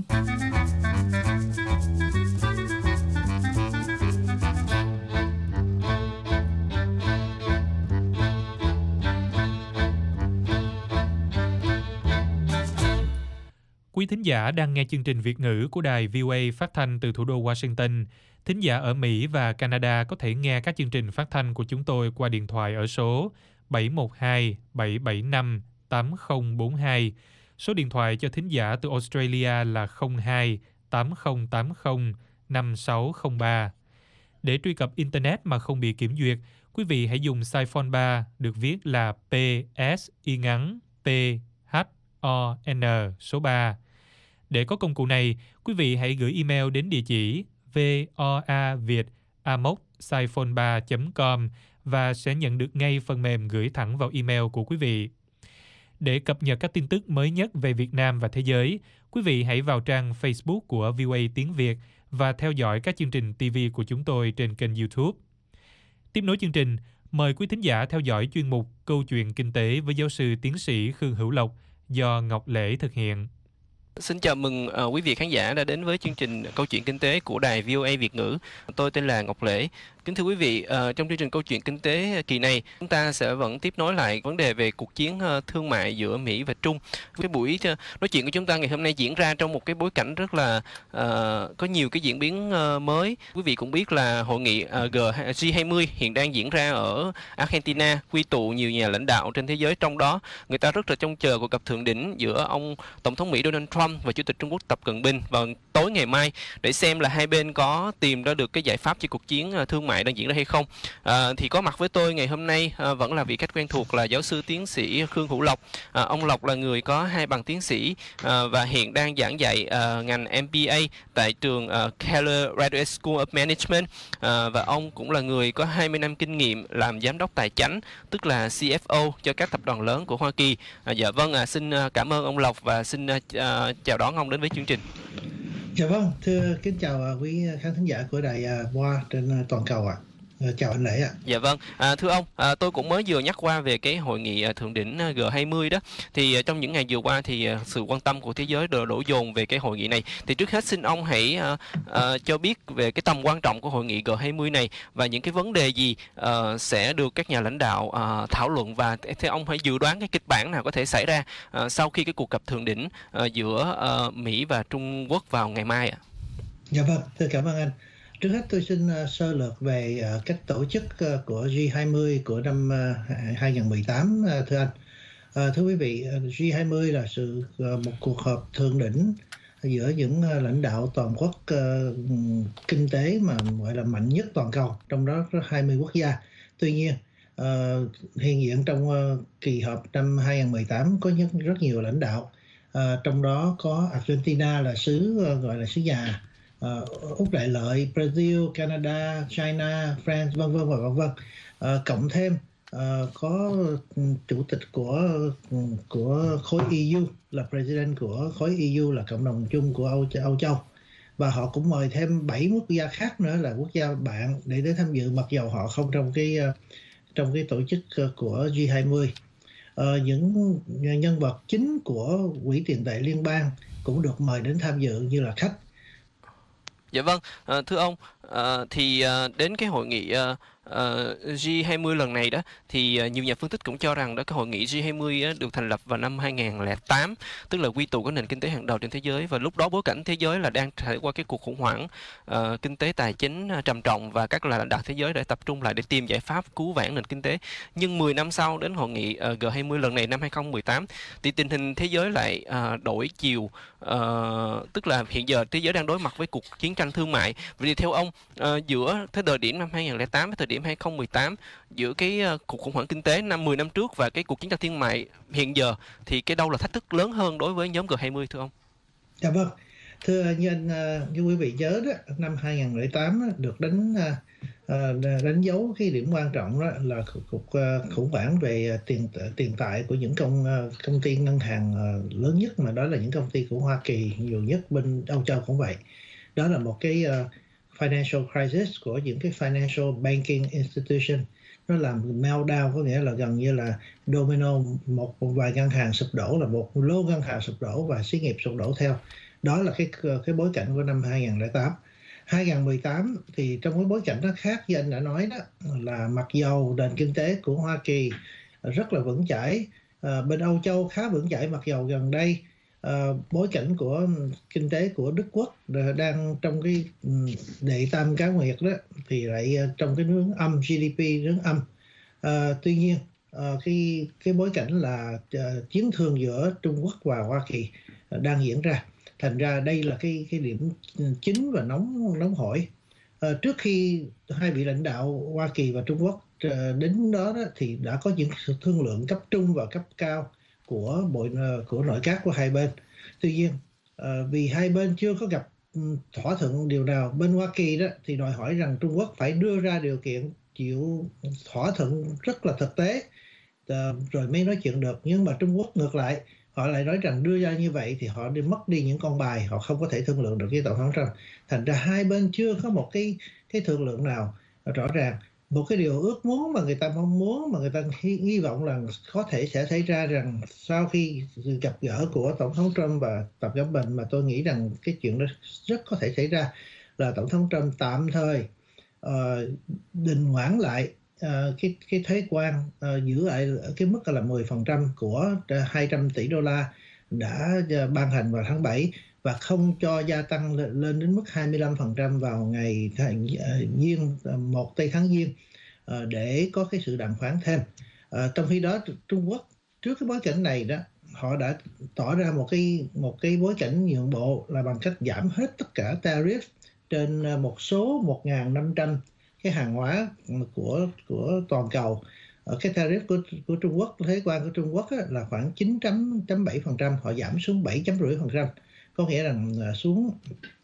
Quý thính giả đang nghe chương trình Việt ngữ của đài vê o a phát thanh từ thủ đô Washington. Thính giả ở Mỹ và Canada có thể nghe các chương trình phát thanh của chúng tôi qua điện thoại ở số bảy một hai bảy bảy năm tám không bốn hai. Số điện thoại cho thính giả từ Australia là không hai tám không tám không năm sáu không ba. Để truy cập Internet mà không bị kiểm duyệt, quý vị hãy dùng Siphon ba, được viết là P S y ngắn P H O N số ba. Để có công cụ này, quý vị hãy gửi email đến địa chỉ voaviet a m o c siphon ba chấm com và sẽ nhận được ngay phần mềm gửi thẳng vào email của quý vị. Để cập nhật các tin tức mới nhất về Việt Nam và thế giới, quý vị hãy vào trang Facebook của vê o a Tiếng Việt và theo dõi các chương trình ti vi của chúng tôi trên kênh YouTube. Tiếp nối chương trình, mời quý thính giả theo dõi chuyên mục Câu chuyện kinh tế với giáo sư tiến sĩ Khương Hữu Lộc do Ngọc Lễ thực hiện. Xin chào mừng uh, quý vị khán giả đã đến với chương trình Câu chuyện kinh tế của đài vê o a Việt ngữ. Tôi tên là Ngọc Lễ. Kính thưa quý vị, uh, trong chương trình Câu chuyện kinh tế kỳ này, chúng ta sẽ vẫn tiếp nối lại vấn đề về cuộc chiến uh, thương mại giữa Mỹ và Trung. Cái buổi uh, nói chuyện của chúng ta ngày hôm nay diễn ra trong một cái bối cảnh rất là uh, có nhiều cái diễn biến uh, mới. Quý vị cũng biết là hội nghị uh, G hai mươi hiện đang diễn ra ở Argentina, quy tụ nhiều nhà lãnh đạo trên thế giới, trong đó người ta rất là trông chờ cuộc gặp thượng đỉnh giữa ông Tổng thống Mỹ Donald Trump và Chủ tịch Trung Quốc Tập Cận Bình vào tối ngày mai để xem là hai bên có tìm ra được cái giải pháp cho cuộc chiến thương mại đang diễn ra hay không. À, thì có mặt với tôi ngày hôm nay à, vẫn là vị khách quen thuộc là giáo sư tiến sĩ Khương Hữu Lộc. À, ông Lộc là người có hai bằng tiến sĩ à, và hiện đang giảng dạy à, ngành M B A tại trường à, Keller Graduate School of Management, à, và ông cũng là người có hai mươi năm kinh nghiệm làm giám đốc tài chánh, tức là C F O cho các tập đoàn lớn của Hoa Kỳ. À, dạ vâng, à, xin cảm ơn ông Lộc và xin à, chào đón ông đến với chương trình. Dạ vâng, thưa kính chào quý khán thính giả của đài Voa trên toàn cầu ạ. À. Chào anh Lễ ạ. Dạ vâng, à, thưa ông, à, tôi cũng mới vừa nhắc qua về cái hội nghị thượng đỉnh G hai mươi đó. Thì trong những ngày vừa qua thì sự quan tâm của thế giới đều đổ dồn về cái hội nghị này. Thì trước hết xin ông hãy à, à, cho biết về cái tầm quan trọng của hội nghị G hai mươi này và những cái vấn đề gì à, sẽ được các nhà lãnh đạo à, thảo luận, và theo ông hãy dự đoán cái kịch bản nào có thể xảy ra à, sau khi cái cuộc gặp thượng đỉnh à, giữa à, Mỹ và Trung Quốc vào ngày mai ạ. Dạ vâng, thưa cảm ơn anh. Trước hết tôi xin uh, sơ lược về uh, cách tổ chức uh, của G hai mươi của năm uh, hai không một tám, uh, thưa anh. Uh, thưa quý vị, uh, G hai mươi là sự uh, một cuộc họp thượng đỉnh giữa những uh, lãnh đạo toàn quốc uh, kinh tế mà gọi là mạnh nhất toàn cầu, trong đó có hai mươi quốc gia. Tuy nhiên, uh, hiện diện trong uh, kỳ họp năm hai không một tám có rất, rất nhiều lãnh đạo, uh, trong đó có Argentina là xứ uh, gọi là xứ già, Uh, Úc Đại Lợi, Brazil, Canada, China, France, vân vân và vân vân. Uh, cộng thêm uh, có chủ tịch của của khối E U là president của khối E U, là cộng đồng chung của Âu, Âu Châu, và họ cũng mời thêm bảy quốc gia khác nữa là quốc gia bạn để đến tham dự, mặc dầu họ không trong cái uh, trong cái tổ chức uh, của G hai mươi. Uh, những nhân vật chính của Quỹ tiền tệ liên bang cũng được mời đến tham dự như là khách. Dạ vâng, à, thưa ông, à, thì à, đến cái hội nghị à, uh, G hai mươi lần này đó thì uh, nhiều nhà phân tích cũng cho rằng đó cái hội nghị G hai mươi uh, được thành lập vào năm hai không không tám, tức là quy tụ các nền kinh tế hàng đầu trên thế giới, và lúc đó bối cảnh thế giới là đang trải qua cái cuộc khủng hoảng uh, kinh tế tài chính uh, trầm trọng, và các lãnh đạo thế giới đã tập trung lại để tìm giải pháp cứu vãn nền kinh tế. Nhưng mười năm sau đến hội nghị uh, G hai mươi lần này năm hai không một tám thì tình hình thế giới lại uh, đổi chiều, uh, tức là hiện giờ thế giới đang đối mặt với cuộc chiến tranh thương mại. Vậy thì theo ông, uh, giữa cái thời điểm năm hai không không tám với thời điểm hai không một tám, giữa cái uh, cuộc khủng hoảng kinh tế năm mười năm trước và cái cuộc chiến tranh thương mại hiện giờ, thì cái đâu là thách thức lớn hơn đối với nhóm G hai mươi thưa ông? Dạ vâng, thưa như anh, như quý vị nhớ đó, năm hai không không tám được đánh đánh dấu cái điểm quan trọng đó là cuộc khủng hoảng về tiền tiền tệ của những công công ty ngân hàng lớn nhất, mà đó là những công ty của Hoa Kỳ nhiều nhất, bên Âu Châu cũng vậy. Đó là một cái financial crisis của những cái financial banking institution. Nó làm meltdown, có nghĩa là gần như là domino, một vài ngân hàng sụp đổ là một lô ngân hàng sụp đổ và xí nghiệp sụp đổ theo. Đó là cái cái bối cảnh của năm hai không không tám. hai không một tám thì trong cái bối cảnh nó khác, như anh đã nói đó, là mặc dầu nền kinh tế của Hoa Kỳ rất là vững chãi, à, bên Âu Châu khá vững chãi, mặc dầu gần đây uh, bối cảnh của kinh tế của Đức Quốc đang trong cái đệ tam cá nguyệt đó, thì lại trong cái hướng âm, giê đê pê hướng âm. Uh, tuy nhiên uh, cái cái bối cảnh là uh, chiến thương giữa Trung Quốc và Hoa Kỳ uh, đang diễn ra, thành ra đây là cái cái điểm chính và nóng nóng hổi. Uh, trước khi hai vị lãnh đạo Hoa Kỳ và Trung Quốc uh, đến đó, đó thì đã có những sự thương lượng cấp trung và cấp cao của bộ uh, của nội các của hai bên. Tuy nhiên uh, vì hai bên chưa có gặp um, thỏa thuận điều nào, bên Hoa Kỳ đó thì đòi hỏi rằng Trung Quốc phải đưa ra điều kiện chịu thỏa thuận rất là thực tế uh, rồi mới nói chuyện được. Nhưng mà Trung Quốc ngược lại, họ lại nói rằng đưa ra như vậy thì họ đi mất đi những con bài, họ không có thể thương lượng được với Tổng thống Trump. Thành ra hai bên chưa có một cái cái thương lượng nào rõ ràng. Một cái điều ước muốn mà người ta mong muốn, mà người ta hy, hy vọng là có thể sẽ xảy ra rằng sau khi sự gặp gỡ của Tổng thống Trump và Tập Cận Bình, mà tôi nghĩ rằng cái chuyện đó rất có thể xảy ra, là Tổng thống Trump tạm thời uh, đình hoãn lại uh, cái cái thuế quan, uh, giữ lại cái mức là mười phần trăm của hai trăm tỷ đô la đã uh, ban hành vào tháng bảy, và không cho gia tăng lên đến mức hai mươi lăm phần trăm vào ngày Giêng, một tây tháng Giêng, để có cái sự đàm phán thêm. À, trong khi đó Trung Quốc trước cái bối cảnh này đó, họ đã tỏ ra một cái một cái bối cảnh nhượng bộ là bằng cách giảm hết tất cả tariff trên một số một nghìn năm trăm cái hàng hóa của của toàn cầu. Cái tariff của của Trung Quốc, thuế quan của Trung Quốc á, là khoảng chín chấm bảy phần trăm, họ giảm xuống bảy chấm năm phần trăm, có nghĩa rằng xuống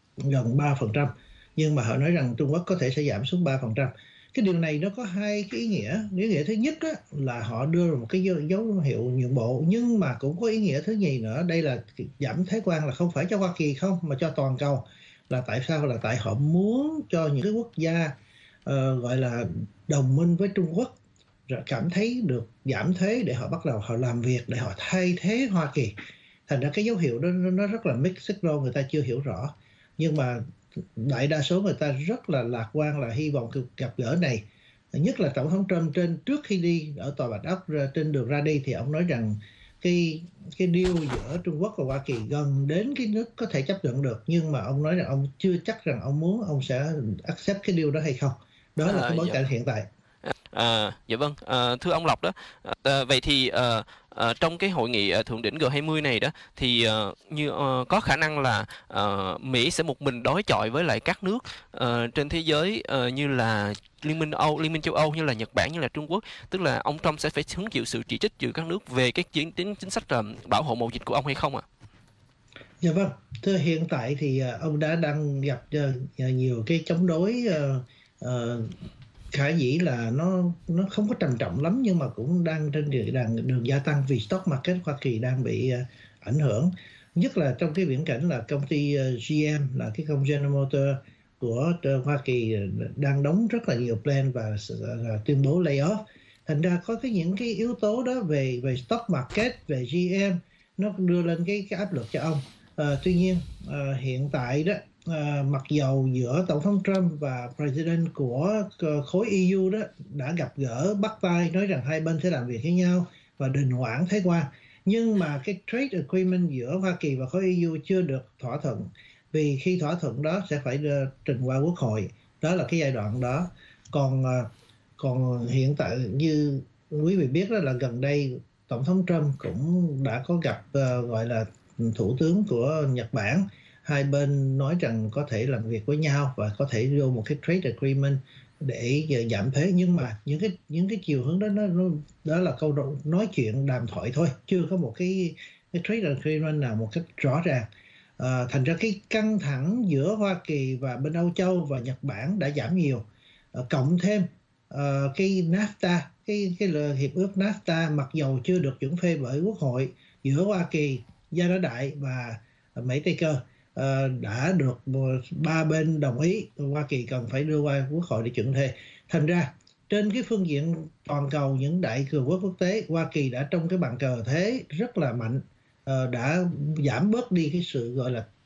gần ba phần trăm, nhưng mà họ nói rằng Trung Quốc có thể sẽ giảm xuống ba phần trăm. Cái điều này nó có hai cái ý nghĩa. Ý nghĩa thứ nhất á, là họ đưa ra một cái dấu, dấu hiệu nhượng bộ, nhưng mà cũng có ý nghĩa thứ nhì nữa, đây là giảm thuế quan là không phải cho Hoa Kỳ không, mà cho toàn cầu. Là tại sao? Là tại họ muốn cho những cái quốc gia uh, gọi là đồng minh với Trung Quốc cảm thấy được giảm thuế để họ bắt đầu họ làm việc, để họ thay thế Hoa Kỳ. Thành ra cái dấu hiệu đó nó rất là mixed signal, người ta chưa hiểu rõ. Nhưng mà đại đa số người ta rất là lạc quan, là hy vọng gặp gỡ này. Nhất là Tổng thống Trump trên trước khi đi ở Tòa Bạch Ốc, trên đường ra đi thì ông nói rằng cái cái deal giữa Trung Quốc và Hoa Kỳ gần đến cái nước có thể chấp nhận được, nhưng mà ông nói rằng ông chưa chắc rằng ông muốn ông sẽ accept cái deal đó hay không. Đó là cái bối cảnh hiện tại. À, dạ vâng, à, thưa ông Lộc đó, à, vậy thì à, à, trong cái hội nghị à, thượng đỉnh G hai mươi này đó thì à, như à, có khả năng là à, Mỹ sẽ một mình đối chọi với lại các nước à, trên thế giới à, như là Liên minh Âu, Liên minh châu Âu, như là Nhật Bản, như là Trung Quốc, tức là ông Trump sẽ phải hứng chịu sự chỉ trích từ các nước về cái chính chính, chính sách à, bảo hộ mậu dịch của ông hay không ạ? À? Dạ vâng, thưa hiện tại thì uh, ông đã đang gặp uh, nhiều cái chống đối uh, uh, khả dĩ là nó nó không có trầm trọng lắm, nhưng mà cũng đang trên đường, đường gia tăng vì stock market Hoa Kỳ đang bị uh, ảnh hưởng. Nhất là trong cái viễn cảnh là công ty uh, G M, là cái công ty General Motors của uh, Hoa Kỳ uh, đang đóng rất là nhiều plan và uh, tuyên bố lay off. Thành ra có cái những cái yếu tố đó về về stock market, về G M, nó đưa lên cái cái áp lực cho ông. Uh, tuy nhiên uh, hiện tại đó, À, mặc dầu giữa Tổng thống Trump và President của khối E U đó đã gặp gỡ bắt tay, nói rằng hai bên sẽ làm việc với nhau và đình hoãn thuế quan, nhưng mà cái trade agreement giữa Hoa Kỳ và khối E U chưa được thỏa thuận, vì khi thỏa thuận đó sẽ phải trình qua Quốc hội. Đó là cái giai đoạn đó. Còn còn hiện tại như quý vị biết đó, là gần đây Tổng thống Trump cũng đã có gặp uh, gọi là Thủ tướng của Nhật Bản. Hai bên nói rằng có thể làm việc với nhau và có thể vô một cái trade agreement để giảm thuế, nhưng mà những cái những cái chiều hướng đó nó, nó đó là câu nói chuyện đàm thoại thôi, chưa có một cái, cái trade agreement nào một cách rõ ràng. À, thành ra cái căng thẳng giữa Hoa Kỳ và bên Âu Châu và Nhật Bản đã giảm nhiều. À, cộng thêm à, cái NAFTA, cái cái hiệp ước NAFTA mặc dầu chưa được chuẩn phê bởi Quốc hội, giữa Hoa Kỳ, Gia Đá Đại và Mỹ Tây Cơ, Uh, đã được ba bên đồng ý, Hoa Kỳ cần phải đưa qua Quốc hội để chuẩn thề. Thành ra trên cái phương diện toàn cầu, những đại cường quốc quốc tế, Hoa Kỳ đã trong cái bàn cờ thế rất là mạnh, uh, đã giảm bớt đi cái sự gọi là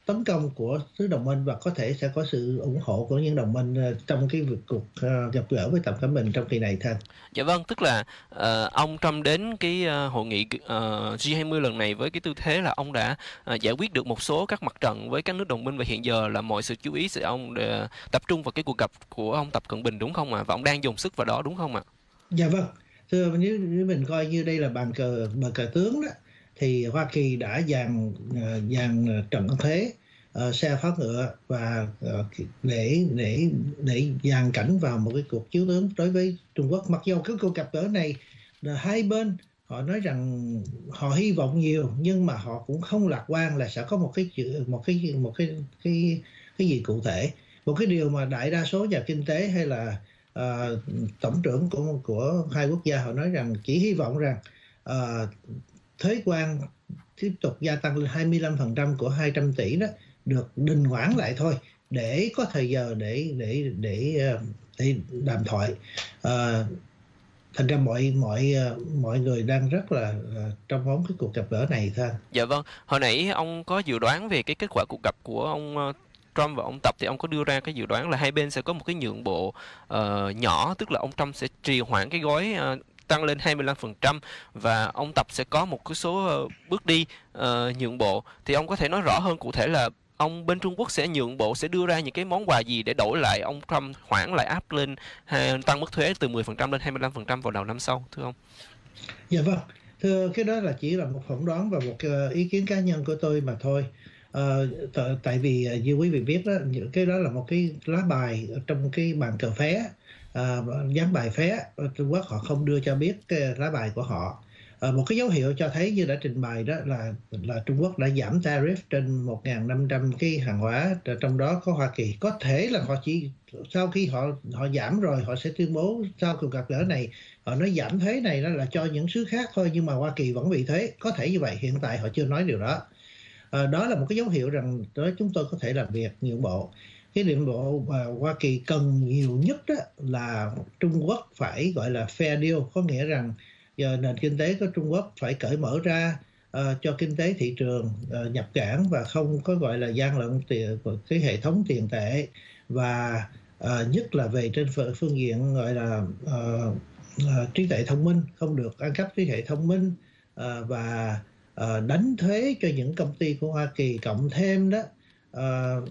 tấn công của thứ đồng minh và có thể sẽ có sự ủng hộ của những đồng minh uh, trong cái việc cuộc uh, gặp gỡ với Tập Cận Bình trong kỳ này thôi. Dạ vâng, tức là uh, ông Trump đến cái uh, hội nghị uh, G hai mươi lần này với cái tư thế là ông đã uh, giải quyết được một số các mặt trận với các nước đồng minh, và hiện giờ là mọi sự chú ý sẽ ông uh, tập trung vào cái cuộc gặp của ông Tập Cận Bình, đúng không ạ? Và ông đang dùng sức vào đó, đúng không ạ? Dạ vâng. Thưa, nếu, nếu mình coi như đây là bàn cờ bàn cờ tướng đó, thì Hoa Kỳ đã dàn uh, dàn trận thế, uh, xe pháo ngựa và uh, để để để dàn cảnh vào một cái cuộc chiếu tướng đối với Trung Quốc. Mặc dù cái cuộc gặp gỡ này là hai bên họ nói rằng họ hy vọng nhiều, nhưng mà họ cũng không lạc quan là sẽ có một cái một cái một cái cái cái gì cụ thể. Một cái điều mà đại đa số nhà kinh tế hay là uh, tổng trưởng của của hai quốc gia họ nói rằng chỉ hy vọng rằng uh, thuế quan tiếp tục gia tăng lên hai mươi lăm phần trăm của hai trăm tỷ đó được đình hoãn lại thôi, để có thời giờ để để để để đàm thoại. À, thành ra mọi mọi mọi người đang rất là uh, trong bóng cái cuộc gặp gỡ này thôi. Dạ vâng, hồi nãy ông có dự đoán về cái kết quả cuộc gặp của ông uh, Trump và ông Tập, thì ông có đưa ra cái dự đoán là hai bên sẽ có một cái nhượng bộ uh, nhỏ, tức là ông Trump sẽ trì hoãn cái gói uh, tăng lên hai mươi lăm phần trăm và ông Tập sẽ có một cái số uh, bước đi uh, nhượng bộ. Thì ông có thể nói rõ hơn cụ thể là ông bên Trung Quốc sẽ nhượng bộ, sẽ đưa ra những cái món quà gì để đổi lại ông Trump hoãn lại áp lên hay tăng mức thuế từ mười phần trăm lên hai mươi lăm phần trăm vào đầu năm sau, thưa ông? Dạ vâng, thưa, cái đó là chỉ là một phỏng đoán và một uh, ý kiến cá nhân của tôi mà thôi. Uh, t- tại vì uh, như quý vị biết đó, cái đó là một cái lá bài trong cái bàn cờ phé, uh, dán bài phé. Trung Quốc họ không đưa cho biết cái lá bài của họ. Uh, một cái dấu hiệu cho thấy như đã trình bày đó là là Trung Quốc đã giảm tariff trên một nghìn năm trăm cái hàng hóa, trong đó có Hoa Kỳ. Có thể là họ chỉ sau khi họ họ giảm rồi họ sẽ tuyên bố sau cuộc gặp gỡ này họ nói giảm thuế này đó là cho những xứ khác thôi, nhưng mà Hoa Kỳ vẫn bị thuế. Có thể như vậy, hiện tại họ chưa nói điều đó. À, đó là một cái dấu hiệu rằng đó chúng tôi có thể làm việc nhượng bộ. Cái nhượng bộ mà Hoa Kỳ cần nhiều nhất đó là Trung Quốc phải gọi là fair deal, có nghĩa rằng giờ nền kinh tế của Trung Quốc phải cởi mở ra uh, cho kinh tế thị trường uh, nhập cảng và không có gọi là gian lận tiền cái hệ thống tiền tệ, và uh, nhất là về trên phương diện gọi là uh, uh, trí tuệ thông minh, không được ăn cắp trí tuệ thông minh, uh, và uh, đánh thuế cho những công ty của Hoa Kỳ, cộng thêm đó uh,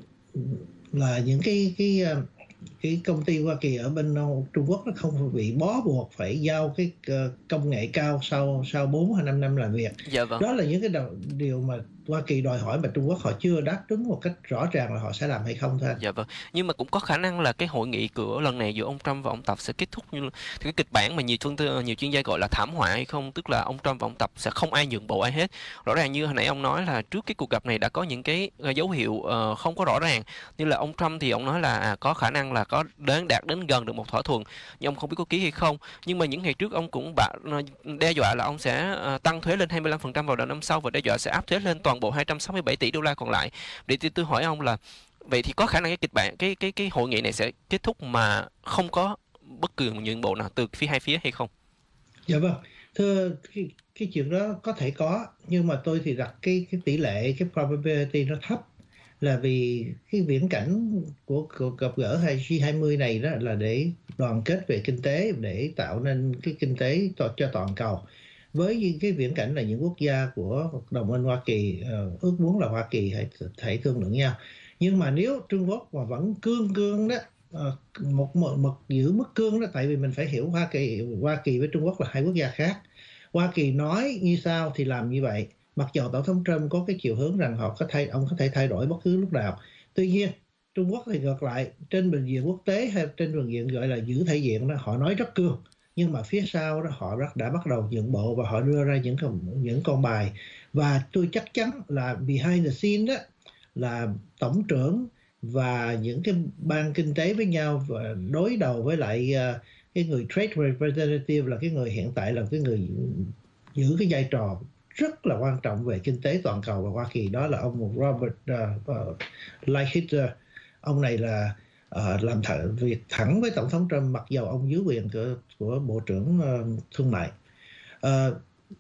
là những cái cái uh, cái công ty Hoa Kỳ ở bên Trung Quốc nó không bị bó buộc phải giao cái công nghệ cao sau sau bốn hay năm năm làm việc. Dạ vâng. Đó là những cái đầu, điều mà Hoa Kỳ đòi hỏi mà Trung Quốc họ chưa đáp ứng một cách rõ ràng là họ sẽ làm hay không thôi. Dạ vâng. Nhưng mà cũng có khả năng là cái hội nghị của lần này giữa ông Trump và ông Tập sẽ kết thúc như thì cái kịch bản mà nhiều phương tư, nhiều chuyên gia gọi là thảm họa hay không, tức là ông Trump và ông Tập sẽ không ai nhượng bộ ai hết. Rõ ràng như hồi nãy ông nói là trước cái cuộc gặp này đã có những cái dấu hiệu uh, không có rõ ràng, như là ông Trump thì ông nói là à, có khả năng là có đến đạt đến gần được một thỏa thuận, nhưng ông không biết có ký hay không. Nhưng mà những ngày trước ông cũng bạ, đe dọa là ông sẽ uh, tăng thuế lên hai mươi lăm phần trăm vào đầu năm sau và đe dọa sẽ áp thuế lên toàn bộ hai trăm sáu mươi bảy tỷ đô la còn lại. Để tôi hỏi ông là vậy thì có khả năng cái kịch bản cái cái cái hội nghị này sẽ kết thúc mà không có bất kỳ một nhượng bộ nào từ phía hai phía hay không? Dạ vâng, thưa, cái, cái chuyện đó có thể có, nhưng mà tôi thì đặt cái cái tỷ lệ, cái probability nó thấp, là vì cái viễn cảnh của cuộc gặp gỡ G hai mươi này đó là để đoàn kết về kinh tế, để tạo nên cái kinh tế cho, cho toàn cầu. Với cái viễn cảnh là những quốc gia của đồng minh Hoa Kỳ uh, ước muốn là Hoa Kỳ hãy, hãy thương lượng nhau. Nhưng mà nếu Trung Quốc mà vẫn cương cương đó, uh, một, một, một giữ mức cương đó, tại vì mình phải hiểu Hoa Kỳ Hoa Kỳ với Trung Quốc là hai quốc gia khác. Hoa Kỳ nói như sao thì làm như vậy. Mặc dù Tổng thống Trump có cái chiều hướng rằng họ có thay, ông có thể thay đổi bất cứ lúc nào. Tuy nhiên, Trung Quốc thì ngược lại, trên bình diện quốc tế hay trên bình diện gọi là giữ thể diện đó, họ nói rất cương. Nhưng mà phía sau đó họ đã bắt đầu nhượng bộ và họ đưa ra những những con bài. Và tôi chắc chắn là behind the scene đó là tổng trưởng và những cái ban kinh tế với nhau và đối đầu với lại uh, cái người trade representative là cái người hiện tại là cái người giữ cái vai trò rất là quan trọng về kinh tế toàn cầu và Hoa Kỳ, đó là ông Robert uh, uh, Lighthizer. Ông này là uh, làm th- việc thẳng với Tổng thống Trump, mặc dù ông dưới quyền của, của Bộ trưởng uh, Thương mại. Uh,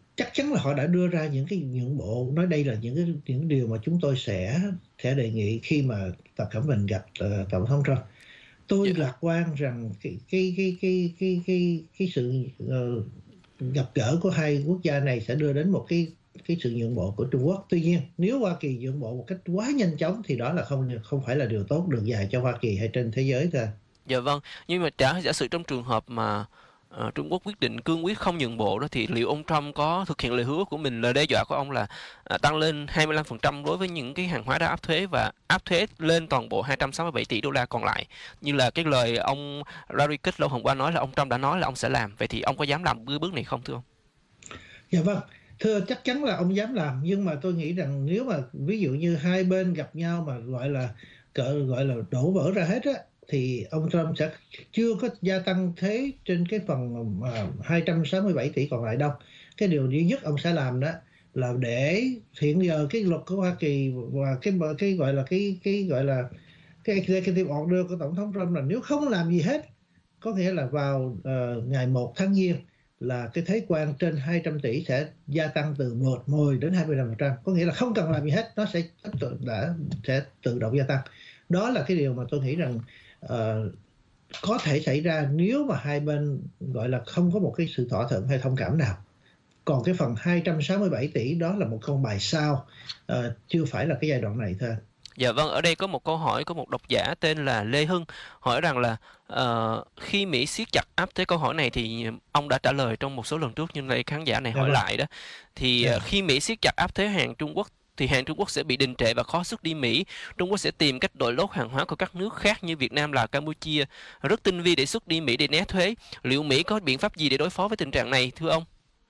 chắc chắn là họ đã đưa ra những cái nhượng bộ, nói đây là những cái những điều mà chúng tôi sẽ sẽ đề nghị khi mà Tập Cận Bình gặp uh, tổng thống Trump. Tôi Dạ. lạc quan rằng cái cái cái cái cái cái, cái sự uh, gặp gỡ của hai quốc gia này sẽ đưa đến một cái cái sự nhượng bộ của Trung Quốc. Tuy nhiên, nếu Hoa Kỳ nhượng bộ một cách quá nhanh chóng thì đó là không không phải là điều tốt đường dài cho Hoa Kỳ hay trên thế giới thôi. Dạ vâng, nhưng mà giả, giả sử trong trường hợp mà ờ, Trung Quốc quyết định cương quyết không nhượng bộ đó, thì liệu ông Trump có thực hiện lời hứa của mình, lời đe dọa của ông là à, tăng lên hai mươi lăm phần trăm đối với những cái hàng hóa đã áp thuế và áp thuế lên toàn bộ hai trăm sáu mươi bảy tỷ đô la còn lại, như là cái lời ông Larry Kudlow hôm qua nói là ông Trump đã nói là ông sẽ làm. Vậy thì ông có dám làm bước bước này không thưa ông? Dạ vâng, thưa, chắc chắn là ông dám làm, nhưng mà tôi nghĩ rằng nếu mà ví dụ như hai bên gặp nhau mà gọi là cỡ gọi là đổ vỡ ra hết á, thì ông Trump sẽ chưa có gia tăng thuế trên cái phần uh, hai trăm sáu mươi bảy tỷ còn lại đâu. Cái điều duy nhất ông sẽ làm đó là để hiện giờ cái luật của Hoa Kỳ và cái cái gọi là cái cái gọi là cái executive order của tổng thống Trump là nếu không làm gì hết, có nghĩa là vào uh, ngày một tháng Giêng là cái thuế quan trên hai trăm tỷ sẽ gia tăng từ mười đến hai mươi lăm phần trăm, có nghĩa là không cần làm gì hết, nó sẽ đã sẽ tự động gia tăng. Đó là cái điều mà tôi nghĩ rằng uh, có thể xảy ra nếu mà hai bên gọi là không có một cái sự thỏa thuận hay thông cảm nào. Còn cái phần hai trăm sáu mươi bảy tỷ đó là một con bài sao, uh, chưa phải là cái giai đoạn này thôi. Dạ vâng, ở đây có một câu hỏi của một độc giả tên là Lê Hưng hỏi rằng là uh, khi Mỹ siết chặt áp thuế, câu hỏi này thì ông đã trả lời trong một số lần trước nhưng lại khán giả này Dạ hỏi vâng. lại đó. Thì Dạ. uh, khi Mỹ siết chặt áp thuế hàng Trung Quốc thì hàng Trung Quốc sẽ bị đình trệ và khó xuất đi Mỹ. Trung Quốc sẽ tìm cách đội lốt hàng hóa của các nước khác như Việt Nam, là Campuchia rất tinh vi để xuất đi Mỹ để né thuế. Liệu Mỹ có biện pháp gì để đối phó với tình trạng này thưa ông?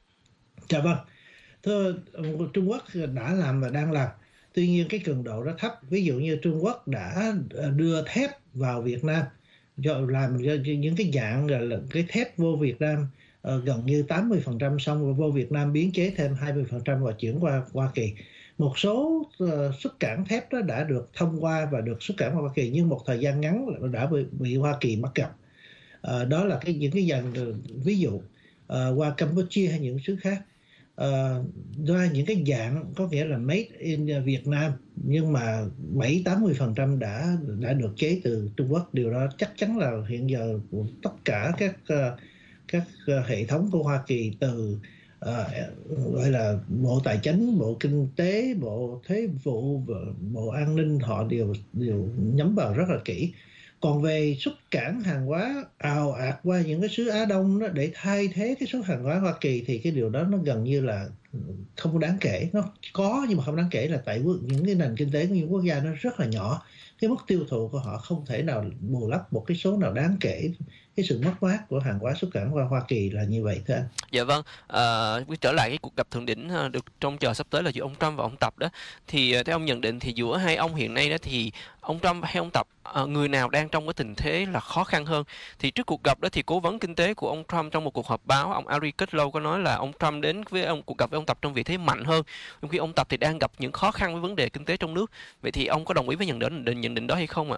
Dạ vâng, thưa, Trung Quốc đã làm và đang làm. Tuy nhiên cái cường độ nó thấp. Ví dụ như Trung Quốc đã đưa thép vào Việt Nam, làm những cái dạng là cái thép vô Việt Nam uh, gần như tám mươi phần trăm, xong rồi vô Việt Nam biến chế thêm hai mươi phần trăm và chuyển qua Hoa Kỳ. Một số uh, xuất cảng thép đó đã được thông qua và được xuất cảng qua Hoa Kỳ, nhưng một thời gian ngắn đã bị, bị Hoa Kỳ bắt gặp. Uh, đó là cái những cái dạng uh, ví dụ uh, qua Campuchia hay những xứ khác. Uh, ra những cái dạng có nghĩa là made in Việt Nam, nhưng mà bảy tám mươi phần trăm đã đã được chế từ Trung Quốc. Điều đó chắc chắn là hiện giờ tất cả các uh, các uh, hệ thống của Hoa Kỳ, từ uh, gọi là Bộ Tài chính, Bộ Kinh tế, Bộ Thuế vụ, Bộ An ninh, họ đều đều nhắm vào rất là kỹ. Còn về xuất cảng hàng hóa ào ạt qua những cái xứ Á Đông đó để thay thế cái số hàng hóa Hoa Kỳ thì cái điều đó nó gần như là không đáng kể. Nó có nhưng mà không đáng kể là tại những cái nền kinh tế của những quốc gia nó rất là nhỏ. Cái mức tiêu thụ của họ không thể nào bù lấp một cái số nào đáng kể cái sự mất mát của hàng hóa xuất cảng qua Hoa Kỳ là như vậy thôi anh. Dạ vâng, à, trở lại cái cuộc gặp thượng đỉnh được trông chờ sắp tới là giữa ông Trump và ông Tập đó, thì theo ông nhận định thì giữa hai ông hiện nay đó thì ông Trump hay ông Tập, à, người nào đang trong cái tình thế là khó khăn hơn? Thì trước cuộc gặp đó thì cố vấn kinh tế của ông Trump trong một cuộc họp báo, ông Larry Kudlow có nói là ông Trump đến với ông cuộc gặp với ông Tập trong vị thế mạnh hơn, trong khi ông Tập thì đang gặp những khó khăn với vấn đề kinh tế trong nước. Vậy thì ông có đồng ý với nhận định nhận định đó hay không ạ?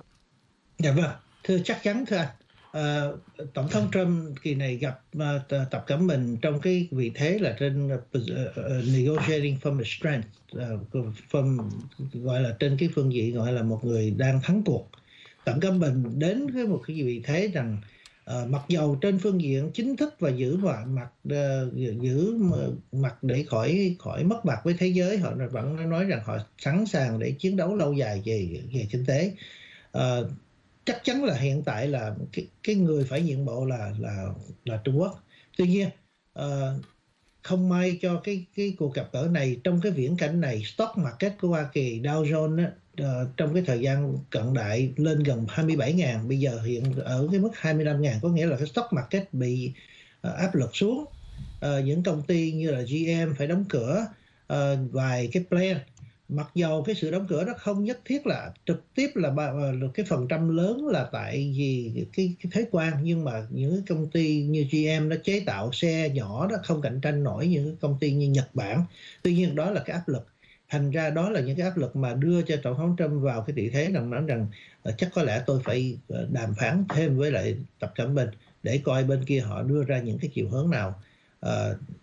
Dạ vâng, thưa chắc chắn thưa anh. Uh, Tổng thống Trump kỳ này gặp uh, Tập Cận Bình trong cái vị thế là trên uh, uh, negotiating from a strength, uh, from, gọi là trên cái phương diện gọi là một người đang thắng cuộc. Tập Cận Bình đến với một cái vị thế rằng uh, mặc dầu trên phương diện chính thức và giữ mặt uh, giữ mặt để khỏi khỏi mất mặt với thế giới, họ vẫn nói rằng họ sẵn sàng để chiến đấu lâu dài về về kinh tế. Uh, chắc chắn là hiện tại là cái, cái người phải nhượng bộ là là là Trung Quốc. Tuy nhiên uh, không may cho cái cái cuộc gặp gỡ này, trong cái viễn cảnh này, stock market của Hoa Kỳ Dow Jones á, uh, trong cái thời gian cận đại lên gần hai mươi bảy nghìn, bây giờ hiện ở cái mức hai mươi lăm nghìn, có nghĩa là cái stock market bị uh, áp lực xuống. Uh, những công ty như là giê em phải đóng cửa, uh, vài cái plant. Mặc dầu cái sự đóng cửa đó không nhất thiết là trực tiếp là cái phần trăm lớn là tại vì cái, cái thuế quan, nhưng mà những công ty như giê em nó chế tạo xe nhỏ đó không cạnh tranh nổi những công ty như Nhật Bản. Tuy nhiên đó là cái áp lực. Thành ra đó là những cái áp lực mà đưa cho Tổng thống Trump vào cái vị thế rằng nói rằng uh, chắc có lẽ tôi phải đàm phán thêm với lại Tập Cận Bình để coi bên kia họ đưa ra những cái chiều hướng nào. Uh,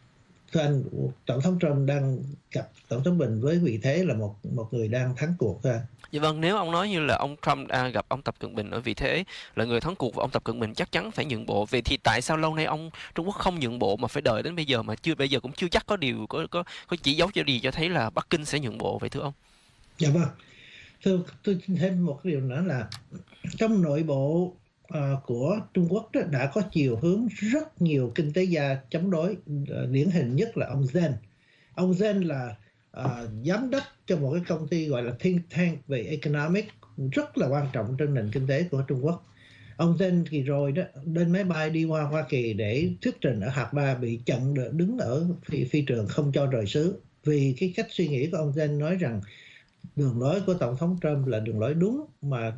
thưa anh, Tổng thống Trump đang gặp Tổng thống Bình với vị thế là một một người đang thắng cuộc thôi. Dạ vâng, nếu ông nói như là ông Trump à, gặp ông Tập Cận Bình ở vị thế là người thắng cuộc và ông Tập Cận Bình chắc chắn phải nhượng bộ. Vậy thì tại sao lâu nay ông Trung Quốc không nhượng bộ mà phải đợi đến bây giờ mà chưa bây giờ cũng chưa chắc có điều có có có chỉ dấu cho gì cho thấy là Bắc Kinh sẽ nhượng bộ vậy thưa ông? Dạ vâng. Thưa tôi xin thêm một cái điều nữa là trong nội bộ uh, của Trung Quốc đó, đã có chiều hướng rất nhiều kinh tế gia chống đối. Uh, điển hình nhất là ông Zhang. Ông Zhang là uh, giám đốc cho một cái công ty gọi là think tank về economic rất là quan trọng trong nền kinh tế của Trung Quốc. Ông Zhang kỳ rồi đó lên máy bay đi qua Hoa Kỳ để thuyết trình ở hạt ba bị chặn đứng ở phi, phi trường không cho rời xứ vì cái cách suy nghĩ của ông Zhang nói rằng đường lối của Tổng thống Trump là đường lối đúng, mà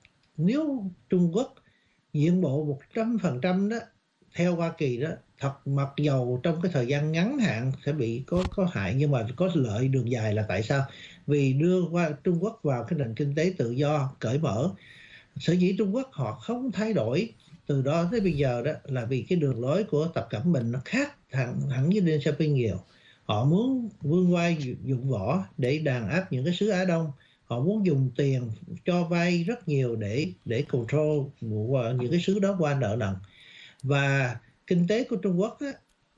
nếu Trung Quốc nhượng bộ một trăm phần trăm đó theo Hoa Kỳ đó, thật mặc dầu trong cái thời gian ngắn hạn sẽ bị có có hại nhưng mà có lợi đường dài là tại sao? Vì đưa qua Trung Quốc vào cái nền kinh tế tự do cởi mở. Sở dĩ Trung Quốc họ không thay đổi từ đó tới bây giờ đó là vì cái đường lối của Tập Cận Bình nó khác hẳn hẳn với Deng Xiaoping nhiều. Họ muốn vươn vai dụng võ để đàn áp những cái xứ Á Đông. Họ muốn dùng tiền cho vay rất nhiều để để control những cái xứ đó qua nợ nần. Và kinh tế của Trung Quốc á,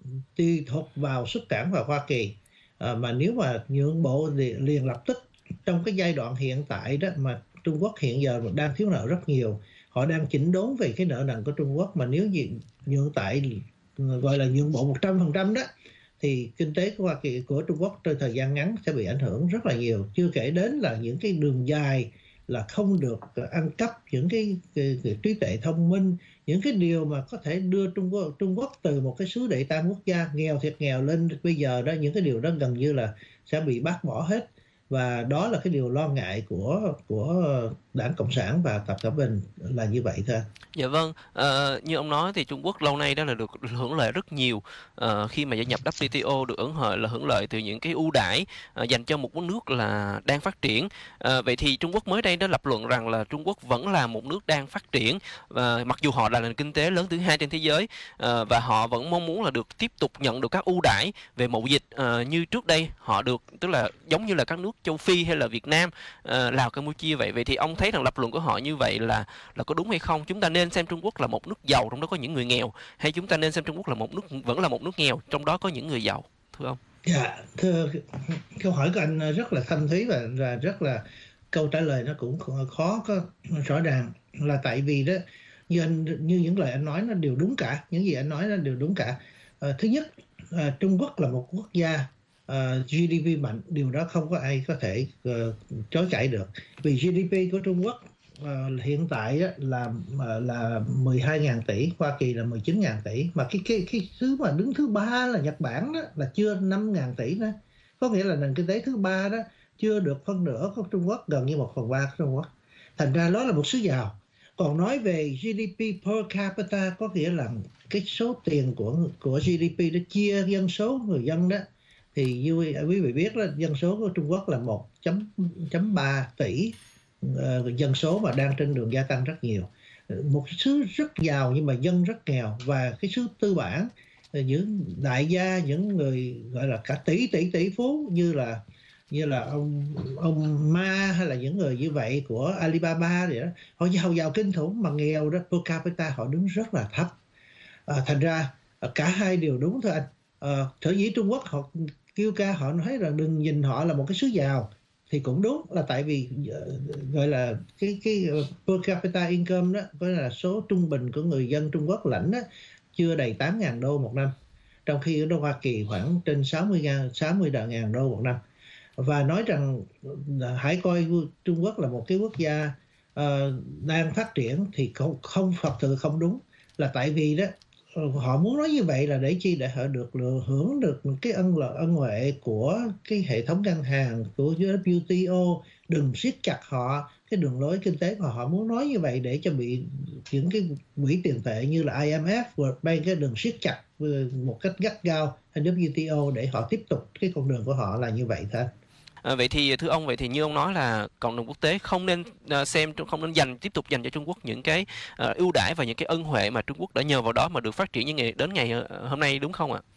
tùy thuộc vào xuất cảng vào Hoa Kỳ. À, mà nếu mà nhượng bộ thì liền lập tức trong cái giai đoạn hiện tại đó mà Trung Quốc hiện giờ đang thiếu nợ rất nhiều. Họ đang chỉnh đốn về cái nợ nần của Trung Quốc, mà nếu nhượng tại gọi là nhượng bộ một trăm phần trăm đó thì kinh tế của Hoa Kỳ của Trung Quốc trong thời gian ngắn sẽ bị ảnh hưởng rất là nhiều. Chưa kể đến là những cái đường dài là không được ăn cắp những cái, cái, cái trí tuệ thông minh, những cái điều mà có thể đưa Trung Quốc Trung Quốc từ một cái xứ đệ tam quốc gia nghèo thiệt nghèo lên bây giờ đó, những cái điều đó gần như là sẽ bị bác bỏ hết. Và đó là cái điều lo ngại của của Đảng Cộng sản và Tập Cận Bình là như vậy thôi. Dạ vâng, à, như ông nói thì Trung Quốc lâu nay đó là được hưởng lợi rất nhiều à, khi mà gia nhập W T O, được hưởng lợi là hưởng lợi từ những cái ưu đãi à, dành cho một nước là đang phát triển. À, vậy thì Trung Quốc mới đây đã lập luận rằng là Trung Quốc vẫn là một nước đang phát triển, và mặc dù họ là nền kinh tế lớn thứ hai trên thế giới à, và họ vẫn mong muốn là được tiếp tục nhận được các ưu đãi về mậu dịch à, như trước đây họ được, tức là giống như là các nước châu Phi hay là Việt Nam, à, Lào, Campuchia vậy. Vậy thì ông thấy rằng lập luận của họ như vậy là là có đúng hay không? Chúng ta nên xem Trung Quốc là một nước giàu trong đó có những người nghèo, hay chúng ta nên xem Trung Quốc là một nước vẫn là một nước nghèo trong đó có những người giàu, thưa ông? Dạ, thưa, câu hỏi của anh rất là thâm thúy và, và rất là câu trả lời nó cũng khó có rõ ràng, là tại vì đó như anh như những lời anh nói nó đều đúng cả, những gì anh nói nó đều đúng cả. À, thứ nhất, à, Trung Quốc là một quốc gia uh, G D P mạnh, điều đó không có ai có thể uh, chối cãi được. Vì G D P của Trung Quốc uh, hiện tại uh, là uh, là mười hai nghìn tỷ, Hoa Kỳ là mười chín nghìn tỷ, mà cái cái cái thứ mà đứng thứ ba là Nhật Bản đó là chưa năm nghìn tỷ nữa. Có nghĩa là nền kinh tế thứ ba đó chưa được phân nửa của Trung Quốc, gần như một phần ba của Trung Quốc. Thành ra đó là một xứ giàu. Còn nói về G D P per capita, có nghĩa là cái số tiền của của G D P đó chia dân số người dân đó, thì như quý vị biết là dân số của Trung Quốc là một phẩy ba tỷ uh, dân số mà đang trên đường gia tăng rất nhiều. Một xứ rất giàu nhưng mà dân rất nghèo, và cái xứ tư bản, những đại gia, những người gọi là cả tỷ tỷ tỷ phú như là như là ông ông Ma hay là những người như vậy của Alibaba vậy đó, họ giàu giàu kinh khủng mà nghèo đó, per capita họ đứng rất là thấp. À, thành ra cả hai đều đúng thôi anh. À, sở dĩ Trung Quốc họ kêu ca, họ nói rằng đừng nhìn họ là một cái xứ giàu thì cũng đúng, là tại vì uh, gọi là cái cái per capita income đó, có là số trung bình của người dân Trung Quốc lãnh đó, chưa đầy tám nghìn đô một năm, trong khi ở Hoa Kỳ khoảng trên sáu mươi nghìn đô một năm. Và nói rằng hãy coi Trung Quốc là một cái quốc gia uh, đang phát triển thì không, không thật sự không đúng, là tại vì đó họ muốn nói như vậy là để chi, để họ được hưởng được cái ân lợi ân huệ của cái hệ thống ngân hàng của W T O, đừng siết chặt họ cái đường lối kinh tế của họ. Họ muốn nói như vậy để cho bị những cái quỹ tiền tệ như là I M F, World Bank cái đừng siết chặt một cách gắt gao hay W T O để họ tiếp tục cái con đường của họ là như vậy thôi. À, vậy thì thưa ông, vậy thì như ông nói là cộng đồng quốc tế không nên uh, xem không nên dành tiếp tục dành cho Trung Quốc những cái uh, ưu đãi và những cái ân huệ mà Trung Quốc đã nhờ vào đó mà được phát triển như ngày đến ngày uh, hôm nay, đúng không ạ?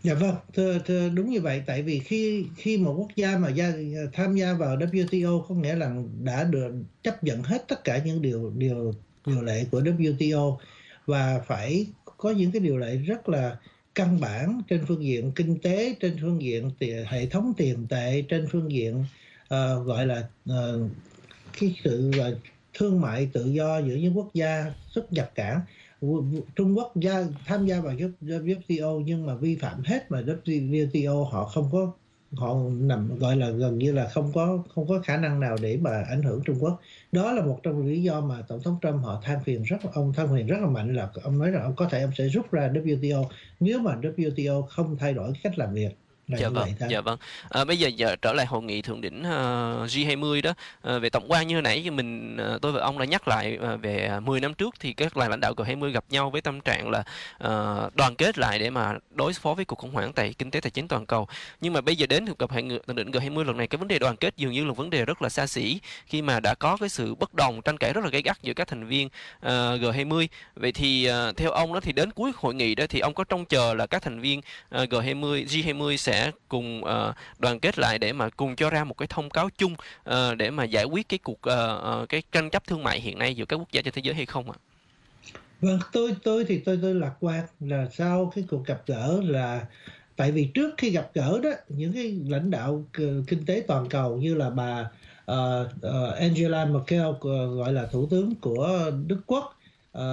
Dạ vâng, thưa, thưa đúng như vậy. Tại vì khi khi một quốc gia mà gia, tham gia vào W T O có nghĩa là đã được chấp nhận hết tất cả những điều điều điều lệ của W T O và phải có những cái điều lệ rất là căn bản trên phương diện kinh tế, trên phương diện tiền, hệ thống tiền tệ, trên phương diện uh, gọi là uh, cái sự uh, thương mại tự do giữa những quốc gia xuất nhập cảng. Trung Quốc gia tham gia vào W T O nhưng mà vi phạm hết, mà W T O họ không có, họ nằm gọi là gần như là không có không có khả năng nào để mà ảnh hưởng Trung Quốc. Đó là một trong lý do mà tổng thống Trump họ than phiền rất ông than phiền rất là mạnh, là ông nói rằng ông có thể ông sẽ rút ra W T O nếu mà W T O không thay đổi cách làm việc. Dạ vâng, dạ vâng. À, bây giờ, giờ trở lại hội nghị thượng đỉnh uh, G hai mươi đó, uh, về tổng quan như hồi nãy mình uh, tôi và ông đã nhắc lại uh, về mười năm trước thì các lãnh đạo G hai mươi gặp nhau với tâm trạng là uh, đoàn kết lại để mà đối phó với cuộc khủng hoảng tài kinh tế tài chính toàn cầu. Nhưng mà bây giờ đến cuộc gặp hội nghị thượng đỉnh G hai mươi lần này, cái vấn đề đoàn kết dường như là vấn đề rất là xa xỉ, khi mà đã có cái sự bất đồng tranh cãi rất là gay gắt giữa các thành viên uh, G hai mươi. Vậy thì uh, theo ông đó thì đến cuối hội nghị đó thì ông có trông chờ là các thành viên uh, G hai mươi G hai mươi sẽ cùng uh, đoàn kết lại để mà cùng cho ra một cái thông cáo chung uh, để mà giải quyết cái cuộc uh, uh, cái tranh chấp thương mại hiện nay giữa các quốc gia trên thế giới hay không ạ? Vâng, tôi tôi thì tôi tôi lạc quan là sau cái cuộc gặp gỡ, là tại vì trước khi gặp gỡ đó, những cái lãnh đạo kinh tế toàn cầu như là bà uh, uh, Angela Merkel, uh, gọi là thủ tướng của Đức Quốc, uh,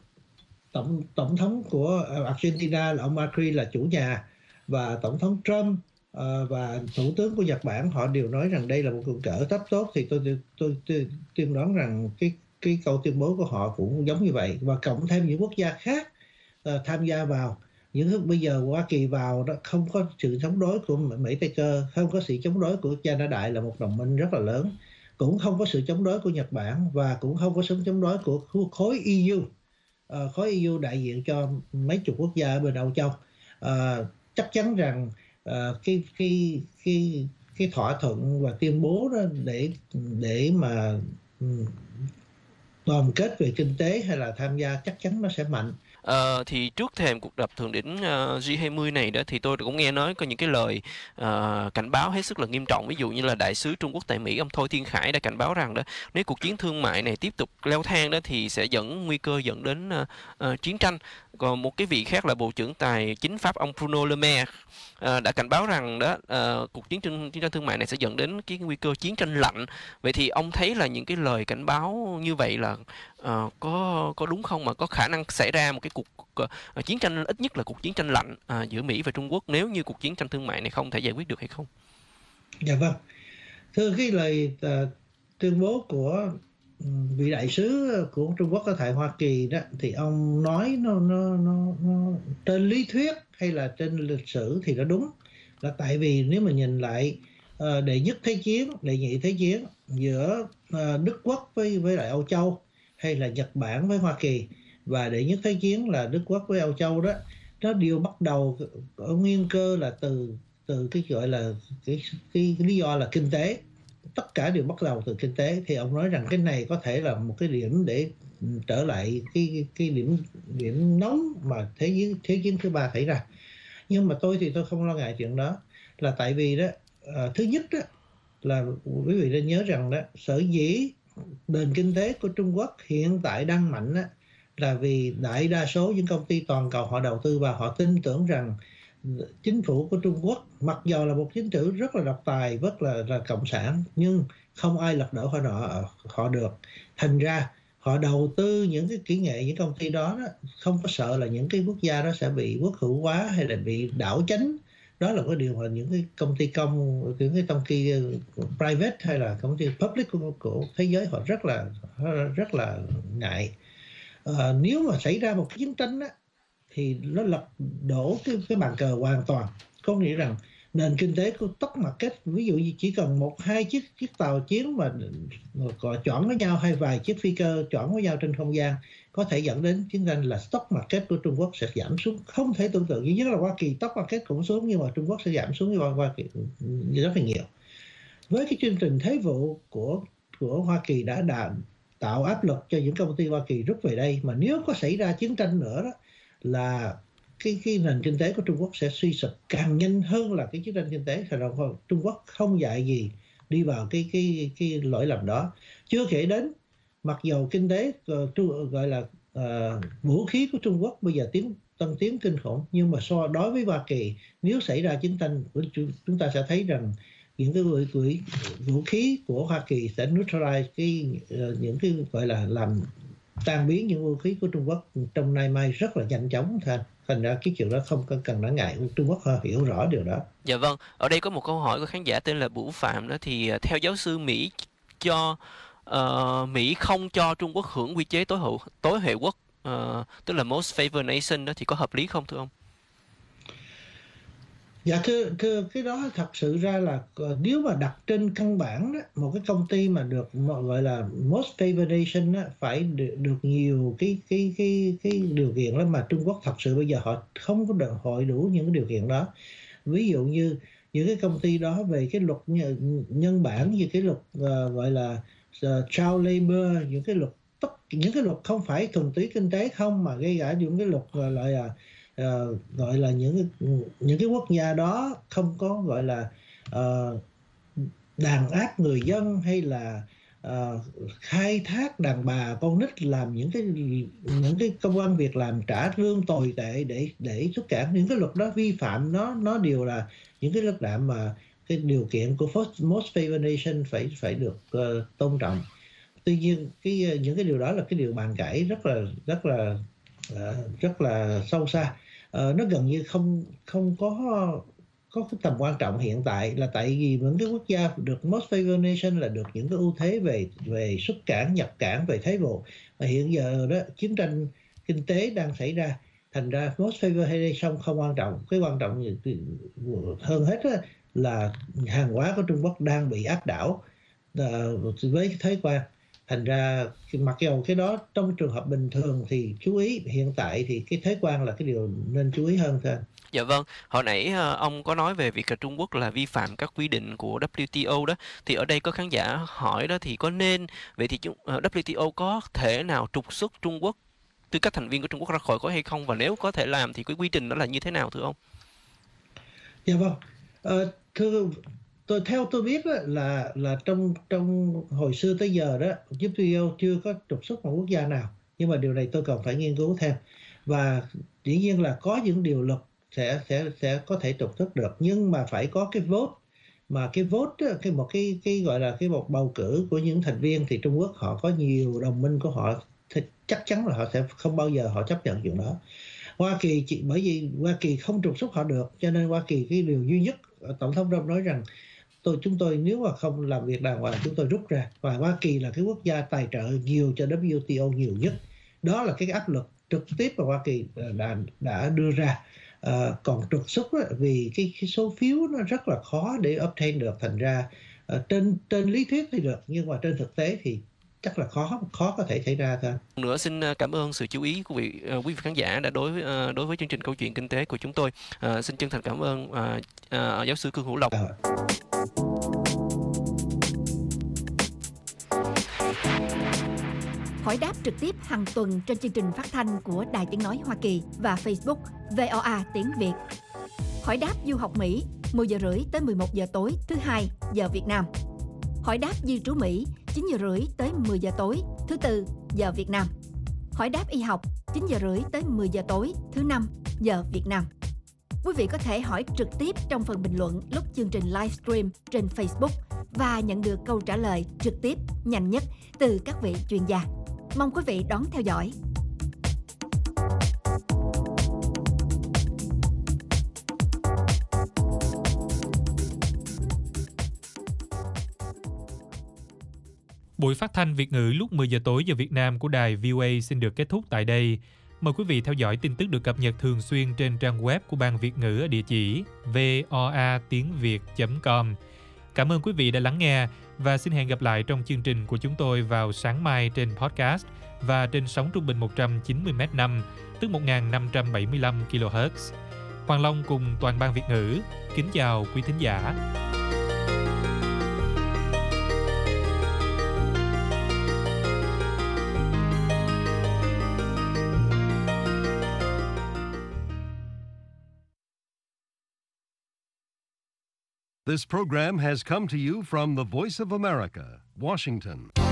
tổng tổng thống của Argentina là ông Macri là chủ nhà, và tổng thống Trump uh, và thủ tướng của Nhật Bản, họ đều nói rằng đây là một cuộc gỡ rất tốt. Thì tôi tôi tôi, tôi tiên đoán rằng cái cái câu tuyên bố của họ cũng giống như vậy, và cộng thêm những quốc gia khác uh, tham gia vào. Những lúc bây giờ Hoa Kỳ vào đó, không có sự chống đối của Mỹ Tây Cơ, không có sự chống đối của Canada là một đồng minh rất là lớn, cũng không có sự chống đối của Nhật Bản, và cũng không có sự chống đối của khối E U, uh, khối E U đại diện cho mấy chục quốc gia ở bên Âu Châu. Uh, chắc chắn rằng uh, cái cái cái cái thỏa thuận và tuyên bố đó để để mà um, đoàn kết về kinh tế hay là tham gia chắc chắn nó sẽ mạnh. Uh, thì trước thềm cuộc gặp thượng đỉnh uh, G hai mươi này đó thì tôi cũng nghe nói có những cái lời uh, cảnh báo hết sức là nghiêm trọng. Ví dụ như là đại sứ Trung Quốc tại Mỹ ông Thôi Thiên Khải đã cảnh báo rằng đó, nếu cuộc chiến thương mại này tiếp tục leo thang đó thì sẽ dẫn nguy cơ dẫn đến uh, uh, chiến tranh. Còn một cái vị khác là Bộ trưởng Tài chính Pháp ông Bruno Le Maire uh, đã cảnh báo rằng đó uh, cuộc chiến tranh chiến tranh thương mại này sẽ dẫn đến cái nguy cơ chiến tranh lạnh. Vậy thì ông thấy là những cái lời cảnh báo như vậy là uh, có có đúng không, mà có khả năng xảy ra một cái cuộc uh, chiến tranh, ít nhất là cuộc chiến tranh lạnh uh, giữa Mỹ và Trung Quốc nếu như cuộc chiến tranh thương mại này không thể giải quyết được hay không? Dạ vâng. Thưa cái lời uh, tuyên bố của vị đại sứ của Trung Quốc ở tại Hoa Kỳ đó, thì ông nói nó nó nó, nó trên lý thuyết hay là trên lịch sử thì nó đúng, là tại vì nếu mà nhìn lại uh, đệ nhất thế chiến, đệ nhị thế chiến giữa uh, Đức Quốc với với lại Âu Châu, hay là Nhật Bản với Hoa Kỳ, và đệ nhất thế chiến là Đức Quốc với Âu Châu đó, nó đều bắt đầu ở nguyên cơ là từ từ cái gọi là cái, cái, cái lý do là kinh tế. Tất cả đều bắt đầu từ kinh tế. Thì ông nói rằng cái này có thể là một cái điểm để trở lại cái cái điểm điểm nóng mà thế chiến thế chiến thứ ba xảy ra. Nhưng mà tôi thì tôi không lo ngại chuyện đó, là tại vì đó uh, thứ nhất đó là quý vị nên nhớ rằng đó, sở dĩ nền kinh tế của Trung Quốc hiện tại đang mạnh đó, là vì đại đa số những công ty toàn cầu họ đầu tư vào, họ tin tưởng rằng chính phủ của Trung Quốc mặc dù là một chính phủ rất là độc tài, rất là, là cộng sản, nhưng không ai lật đổ họ nọ họ được. Thành ra họ đầu tư những cái kỹ nghệ, những công ty đó, đó không có sợ là những cái quốc gia đó sẽ bị quốc hữu hóa hay là bị đảo chánh. Đó là cái điều mà những cái công ty công, những cái công ty private hay là công ty public của, của thế giới họ rất là rất là ngại. À, nếu mà xảy ra một cái chiến tranh á, thì nó lật đổ cái, cái bàn cờ hoàn toàn. Có nghĩa rằng nền kinh tế của stock market, ví dụ như chỉ cần một hai chiếc chiếc tàu chiến mà chọn với nhau, hay vài chiếc phi cơ chọn với nhau trên không gian, có thể dẫn đến chiến tranh, là stock market của Trung Quốc sẽ giảm xuống không thể tưởng tượng. Duy nhất là Hoa Kỳ stock market cũng xuống, nhưng mà Trung Quốc sẽ giảm xuống như Hoa Kỳ rất là nhiều. Với cái chương trình thuế vụ của của Hoa Kỳ đã đạt tạo áp lực cho những công ty Hoa Kỳ rút về đây, mà nếu có xảy ra chiến tranh nữa đó, là cái cái nền kinh tế của Trung Quốc sẽ suy sụp càng nhanh hơn là cái chiến tranh kinh tế. Thành ra Trung Quốc không dạy gì đi vào cái cái cái lỗi lầm đó. Chưa kể đến mặc dầu kinh tế uh, gọi là uh, vũ khí của Trung Quốc bây giờ tiến tăng tiến kinh khủng, nhưng mà so đối với Hoa Kỳ, nếu xảy ra chiến tranh, chúng ta sẽ thấy rằng những cái vũ, vũ, vũ khí của Hoa Kỳ sẽ neutralize cái uh, những cái gọi là làm tan biến những vũ khí của Trung Quốc trong nay mai rất là nhanh chóng. Thành thành ra cái chuyện đó không cần đáng ngại, Trung Quốc họ hiểu rõ điều đó. Dạ vâng, ở đây có một câu hỏi của khán giả tên là Bửu Phạm đó, thì theo giáo sư, Mỹ cho uh, Mỹ không cho Trung Quốc hưởng quy chế tối hậu tối hệ quốc, uh, tức là most favored nation đó, thì có hợp lý không thưa ông? Dạ thưa, thưa cái đó thật sự ra là nếu mà đặt trên căn bản đó, một cái công ty mà được gọi là most favored nation đó, phải được, được nhiều cái cái cái cái điều kiện đó, mà Trung Quốc thật sự bây giờ họ không có đòi hỏi đủ những cái điều kiện đó. Ví dụ như những cái công ty đó về cái luật nhân bản, như cái luật uh, gọi là uh, child labor, những cái luật tất những cái luật không phải thuần túy kinh tế không, mà gây cả những cái luật gọi là Uh, gọi là những những cái quốc gia đó không có gọi là uh, đàn áp người dân, hay là uh, khai thác đàn bà con nít làm những cái những cái công ăn việc làm trả lương tồi tệ để để xuất cản. Những cái luật đó vi phạm, nó nó đều là những cái luật đạm mà cái điều kiện của most favored nation phải phải được uh, tôn trọng. Tuy nhiên cái những cái điều đó là cái điều bàn cãi rất là rất là uh, rất là sâu xa. Uh, nó gần như không không có có cái tầm quan trọng hiện tại, là tại vì những cái quốc gia được most favored nation là được những cái ưu thế về về xuất cảng, nhập cảng, về thuế vụ. Và hiện giờ đó chiến tranh kinh tế đang xảy ra, thành ra most favored nation không quan trọng. Cái quan trọng hơn hết là hàng hóa của Trung Quốc đang bị áp đảo uh, với thuế quan. Thành ra mặc dù cái đó trong trường hợp bình thường thì chú ý, hiện tại thì cái thuế quan là cái điều nên chú ý hơn thôi. Dạ vâng, hồi nãy ông có nói về việc là Trung Quốc là vi phạm các quy định của W T O đó, thì ở đây có khán giả hỏi đó, thì có nên, vậy thì W T O có thể nào trục xuất Trung Quốc, tư cách thành viên của Trung Quốc ra khỏi khối hay không, và nếu có thể làm thì cái quy trình đó là như thế nào thưa ông? Dạ vâng, ờ, thưa tôi theo tôi biết đó, là là trong trong hồi xưa tới giờ đó W T O chưa có trục xuất một quốc gia nào, nhưng mà điều này tôi cần phải nghiên cứu thêm. Và dĩ nhiên là có những điều luật sẽ sẽ sẽ có thể trục xuất được, nhưng mà phải có cái vote, mà cái vote đó, cái một cái cái gọi là cái một bầu cử của những thành viên, thì Trung Quốc họ có nhiều đồng minh của họ, thì chắc chắn là họ sẽ không bao giờ họ chấp nhận chuyện đó. Hoa Kỳ chỉ bởi vì Hoa Kỳ không trục xuất họ được, cho nên Hoa Kỳ cái điều duy nhất Tổng thống Trump nói rằng tôi chúng tôi nếu mà không làm việc đàng hoàng chúng tôi rút ra. Và Hoa Kỳ là cái quốc gia tài trợ nhiều cho W T O nhiều nhất. Đó là cái áp lực trực tiếp mà Hoa Kỳ đã đã đưa ra. À, còn trục xuất đó, vì cái, cái số phiếu nó rất là khó để obtain được, thành ra uh, trên trên lý thuyết thì được, nhưng mà trên thực tế thì chắc là khó khó có thể xảy ra thôi. Nữa xin cảm ơn sự chú ý của vị uh, quý vị khán giả đã đối với uh, đối với chương trình Câu chuyện kinh tế của chúng tôi. Uh, xin chân thành cảm ơn uh, uh, giáo sư Cương Hữu Lộc. À. Hỏi đáp trực tiếp hàng tuần trên chương trình phát thanh của Đài Tiếng nói Hoa Kỳ và Facebook vê o a tiếng Việt. Hỏi đáp du học Mỹ mười giờ rưỡi tới mười một giờ tối thứ hai giờ Việt Nam. Hỏi đáp di trú Mỹ chín giờ rưỡi tới mười giờ tối thứ tư giờ Việt Nam. Hỏi đáp y học chín giờ rưỡi tới mười giờ tối thứ năm giờ Việt Nam. Quý vị có thể hỏi trực tiếp trong phần bình luận lúc chương trình livestream trên Facebook và nhận được câu trả lời trực tiếp nhanh nhất từ các vị chuyên gia. Mong quý vị đón theo dõi. Buổi phát thanh Việt ngữ lúc mười giờ tối giờ Việt Nam của đài vê o a xin được kết thúc tại đây. Mời quý vị theo dõi tin tức được cập nhật thường xuyên trên trang web của Ban Việt ngữ ở địa chỉ voa tiếng việt chấm com. Cảm ơn quý vị đã lắng nghe và xin hẹn gặp lại trong chương trình của chúng tôi vào sáng mai trên podcast và trên sóng trung bình một trăm chín mươi mét năm, tức một nghìn năm trăm bảy mươi lăm ki lô héc. Hoàng Long cùng toàn ban Việt ngữ kính chào quý thính giả. This program has come to you from the Voice of America, Washington.